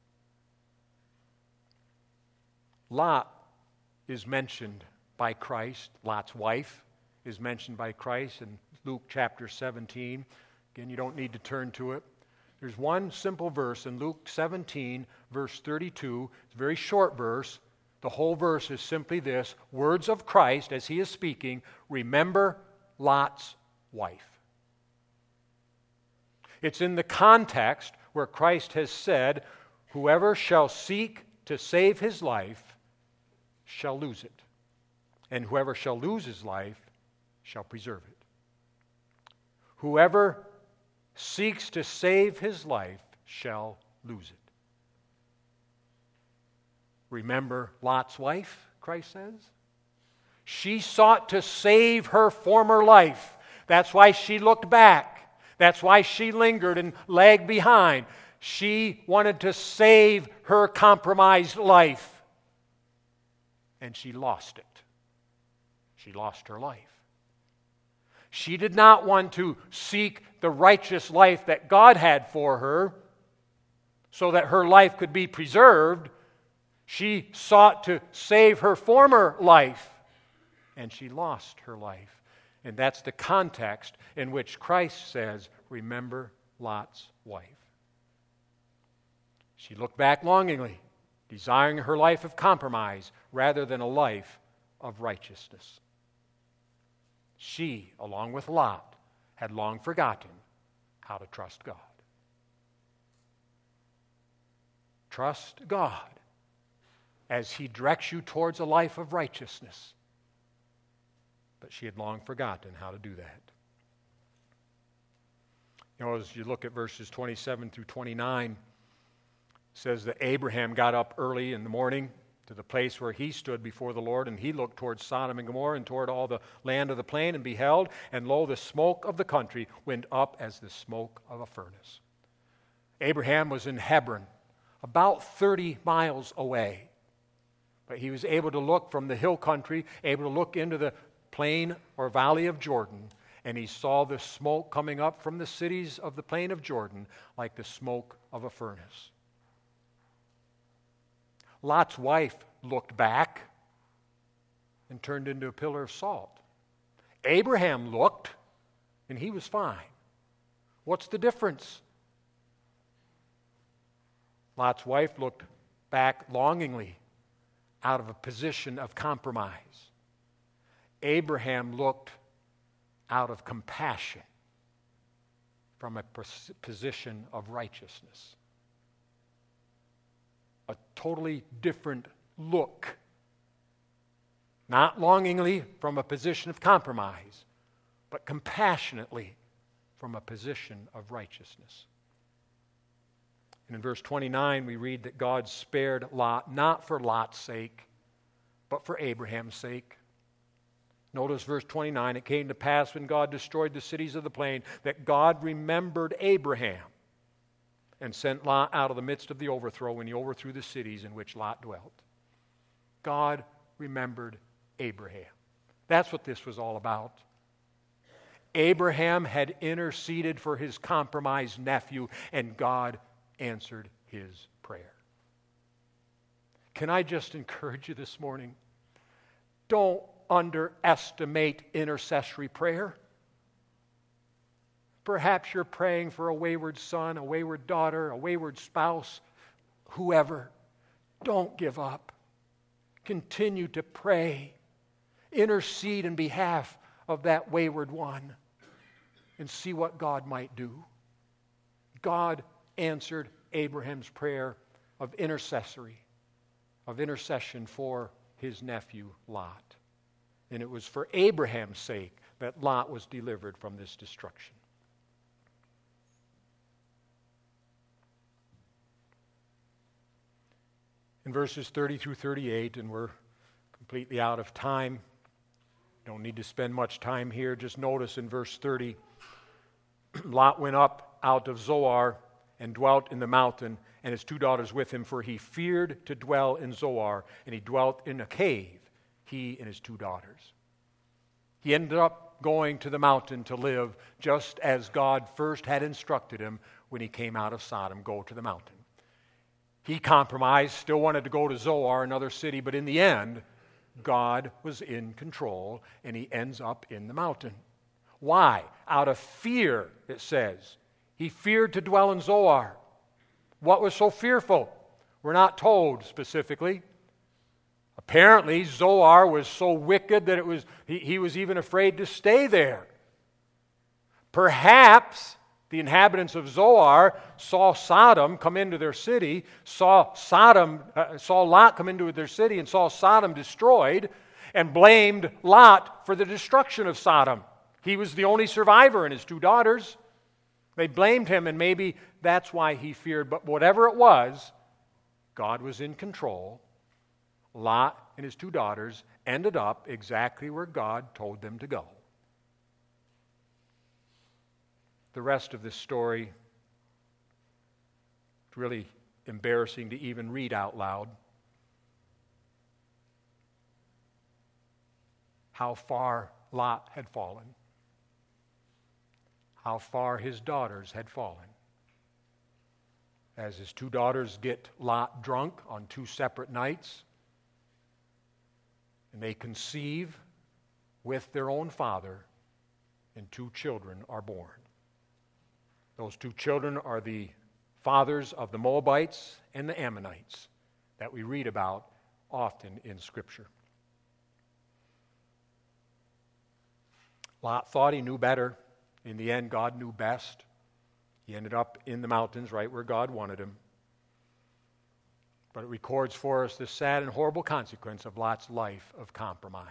Lot is mentioned by Christ. Lot's wife is mentioned by Christ in Luke chapter seventeen. Again, you don't need to turn to it. There's one simple verse in Luke seventeen, verse thirty-two. It's a very short verse. The whole verse is simply this: words of Christ as he is speaking, remember Lot's wife. It's in the context where Christ has said, whoever shall seek to save his life shall lose it, and whoever shall lose his life shall preserve it. Whoever seeks to save his life shall lose it. Remember Lot's wife, Christ says? She sought to save her former life. That's why she looked back. That's why she lingered and lagged behind. She wanted to save her compromised life. And she lost it. She lost her life. She did not want to seek the righteous life that God had for her so that her life could be preserved. She sought to save her former life, and she lost her life. And that's the context in which Christ says, remember Lot's wife. She looked back longingly, desiring her life of compromise rather than a life of righteousness. She, along with Lot, had long forgotten how to trust God. Trust God as he directs you towards a life of righteousness. But she had long forgotten how to do that. You know, as you look at verses twenty-seven through twenty-nine, it says that Abraham got up early in the morning to the place where he stood before the Lord, and he looked towards Sodom and Gomorrah and toward all the land of the plain, and beheld, and lo, the smoke of the country went up as the smoke of a furnace. Abraham was in Hebron, about thirty miles away. But he was able to look from the hill country, able to look into the plain or valley of Jordan, and he saw the smoke coming up from the cities of the plain of Jordan like the smoke of a furnace. Lot's wife looked back and turned into a pillar of salt. Abraham looked, and he was fine. What's the difference? Lot's wife looked back longingly out of a position of compromise. Abraham looked out of compassion from a position of righteousness. A totally different look not longingly from a position of compromise, but compassionately from a position of righteousness. And in verse twenty-nine, we read that God spared Lot, not for Lot's sake, but for Abraham's sake. Notice verse twenty-nine, it came to pass when God destroyed the cities of the plain that God remembered Abraham and sent Lot out of the midst of the overthrow when he overthrew the cities in which Lot dwelt. God remembered Abraham. That's what this was all about. Abraham had interceded for his compromised nephew, and God answered his prayer. Can I just encourage you this morning? Don't underestimate intercessory prayer. Perhaps you're praying for a wayward son, a wayward daughter, a wayward spouse, whoever. Don't give up. Continue to pray. Intercede in behalf of that wayward one and see what God might do. God answered Abraham's prayer of intercessory, of intercession for his nephew Lot. And it was for Abraham's sake that Lot was delivered from this destruction. In verses thirty through thirty-eight, and we're completely out of time. Don't need to spend much time here. Just notice in verse thirty, Lot went up out of Zoar and dwelt in the mountain, and his two daughters with him, for he feared to dwell in Zoar, and he dwelt in a cave, he and his two daughters. He ended up going to the mountain to live, just as God first had instructed him when he came out of Sodom, go to the mountain. He compromised, still wanted to go to Zoar, another city, but in the end, God was in control, and he ends up in the mountain. Why? Out of fear, it says. He feared to dwell in Zoar. What was so fearful? We're not told specifically. Apparently, Zoar was so wicked that it was he, he was even afraid to stay there. Perhaps the inhabitants of Zoar saw Sodom come into their city, saw Sodom, uh, saw Lot come into their city, and saw Sodom destroyed, and blamed Lot for the destruction of Sodom. He was the only survivor, and his two daughters. They blamed him, and maybe that's why he feared. But whatever it was, God was in control. Lot and his two daughters ended up exactly where God told them to go. The rest of this story is really embarrassing to even read out loud. How far Lot had fallen. How far his daughters had fallen. As his two daughters get Lot drunk on two separate nights, and they conceive with their own father, and two children are born. Those two children are the fathers of the Moabites and the Ammonites that we read about often in Scripture. Lot thought he knew better. In the end, God knew best. He ended up in the mountains right where God wanted him. But it records for us the sad and horrible consequence of Lot's life of compromise.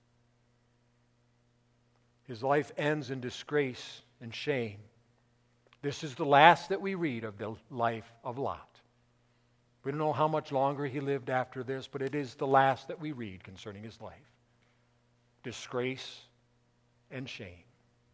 His life ends in disgrace and shame. This is the last that we read of the life of Lot. We don't know how much longer he lived after this, but it is the last that we read concerning his life. Disgrace and shame.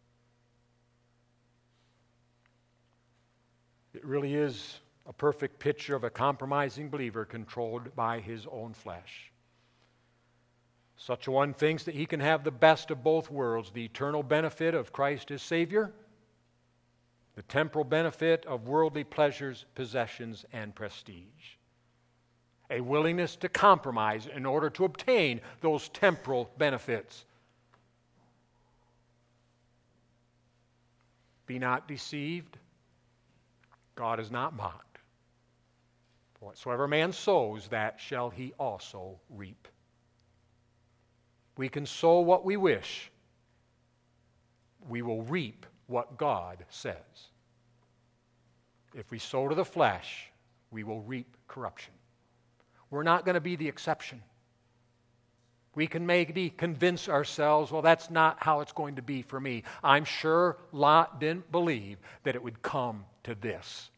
It really is a perfect picture of a compromising believer controlled by his own flesh. Such a one thinks that he can have the best of both worlds, the eternal benefit of Christ as Savior, the temporal benefit of worldly pleasures, possessions, and prestige. A willingness to compromise in order to obtain those temporal benefits. Be not deceived. God is not mocked. For whatsoever man sows, that shall he also reap. We can sow what we wish. We will reap what God says. If we sow to the flesh, we will reap corruption. We're not going to be the exception. We can maybe convince ourselves, well, that's not how it's going to be for me. I'm sure Lot didn't believe that it would come to this.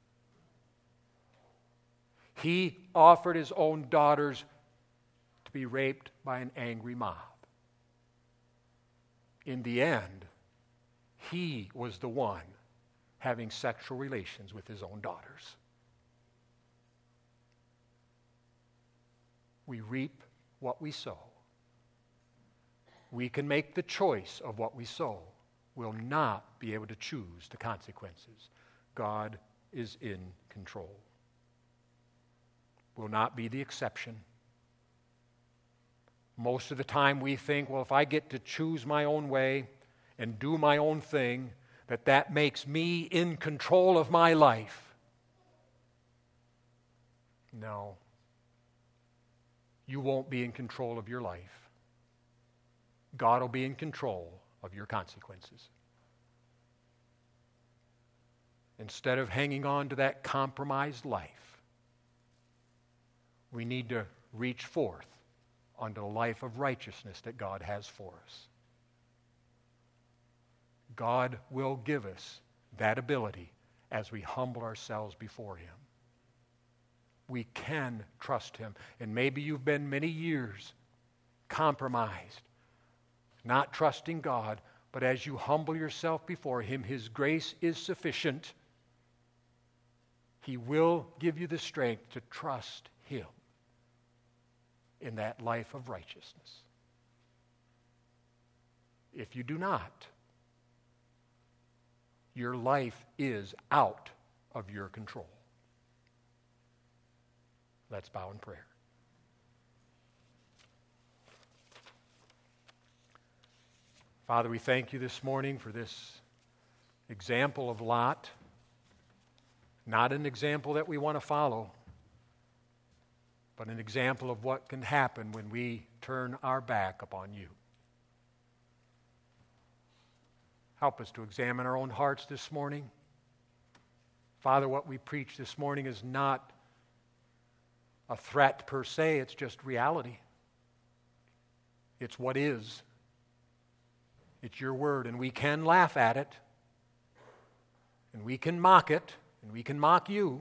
He offered his own daughters to be raped by an angry mob. In the end, he was the one having sexual relations with his own daughters. We reap what we sow. We can make the choice of what we sow. We'll not be able to choose the consequences. God is in control. We'll not be the exception. Most of the time we think, well, if I get to choose my own way and do my own thing, that that makes me in control of my life. No. You won't be in control of your life. God will be in control of your consequences. Instead of hanging on to that compromised life, we need to reach forth unto the life of righteousness that God has for us. God will give us that ability as we humble ourselves before Him. We can trust Him. And maybe you've been many years compromised, not trusting God, but as you humble yourself before Him, His grace is sufficient. He will give you the strength to trust Him in that life of righteousness. If you do not, your life is out of your control. Let's bow in prayer. Father, we thank you this morning for this example of Lot. Not an example that we want to follow, but an example of what can happen when we turn our back upon you. Help us to examine our own hearts this morning. Father, what we preach this morning is not a threat per se, it's just reality. It's what is. It's your word, and we can laugh at it, and we can mock it, and we can mock you,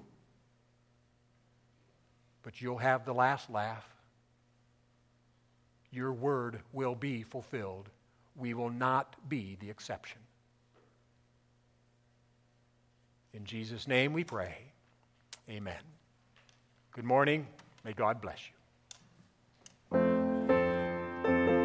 but you'll have the last laugh. Your word will be fulfilled. We will not be the exception. In Jesus' name we pray. Amen. Good morning. May God bless you.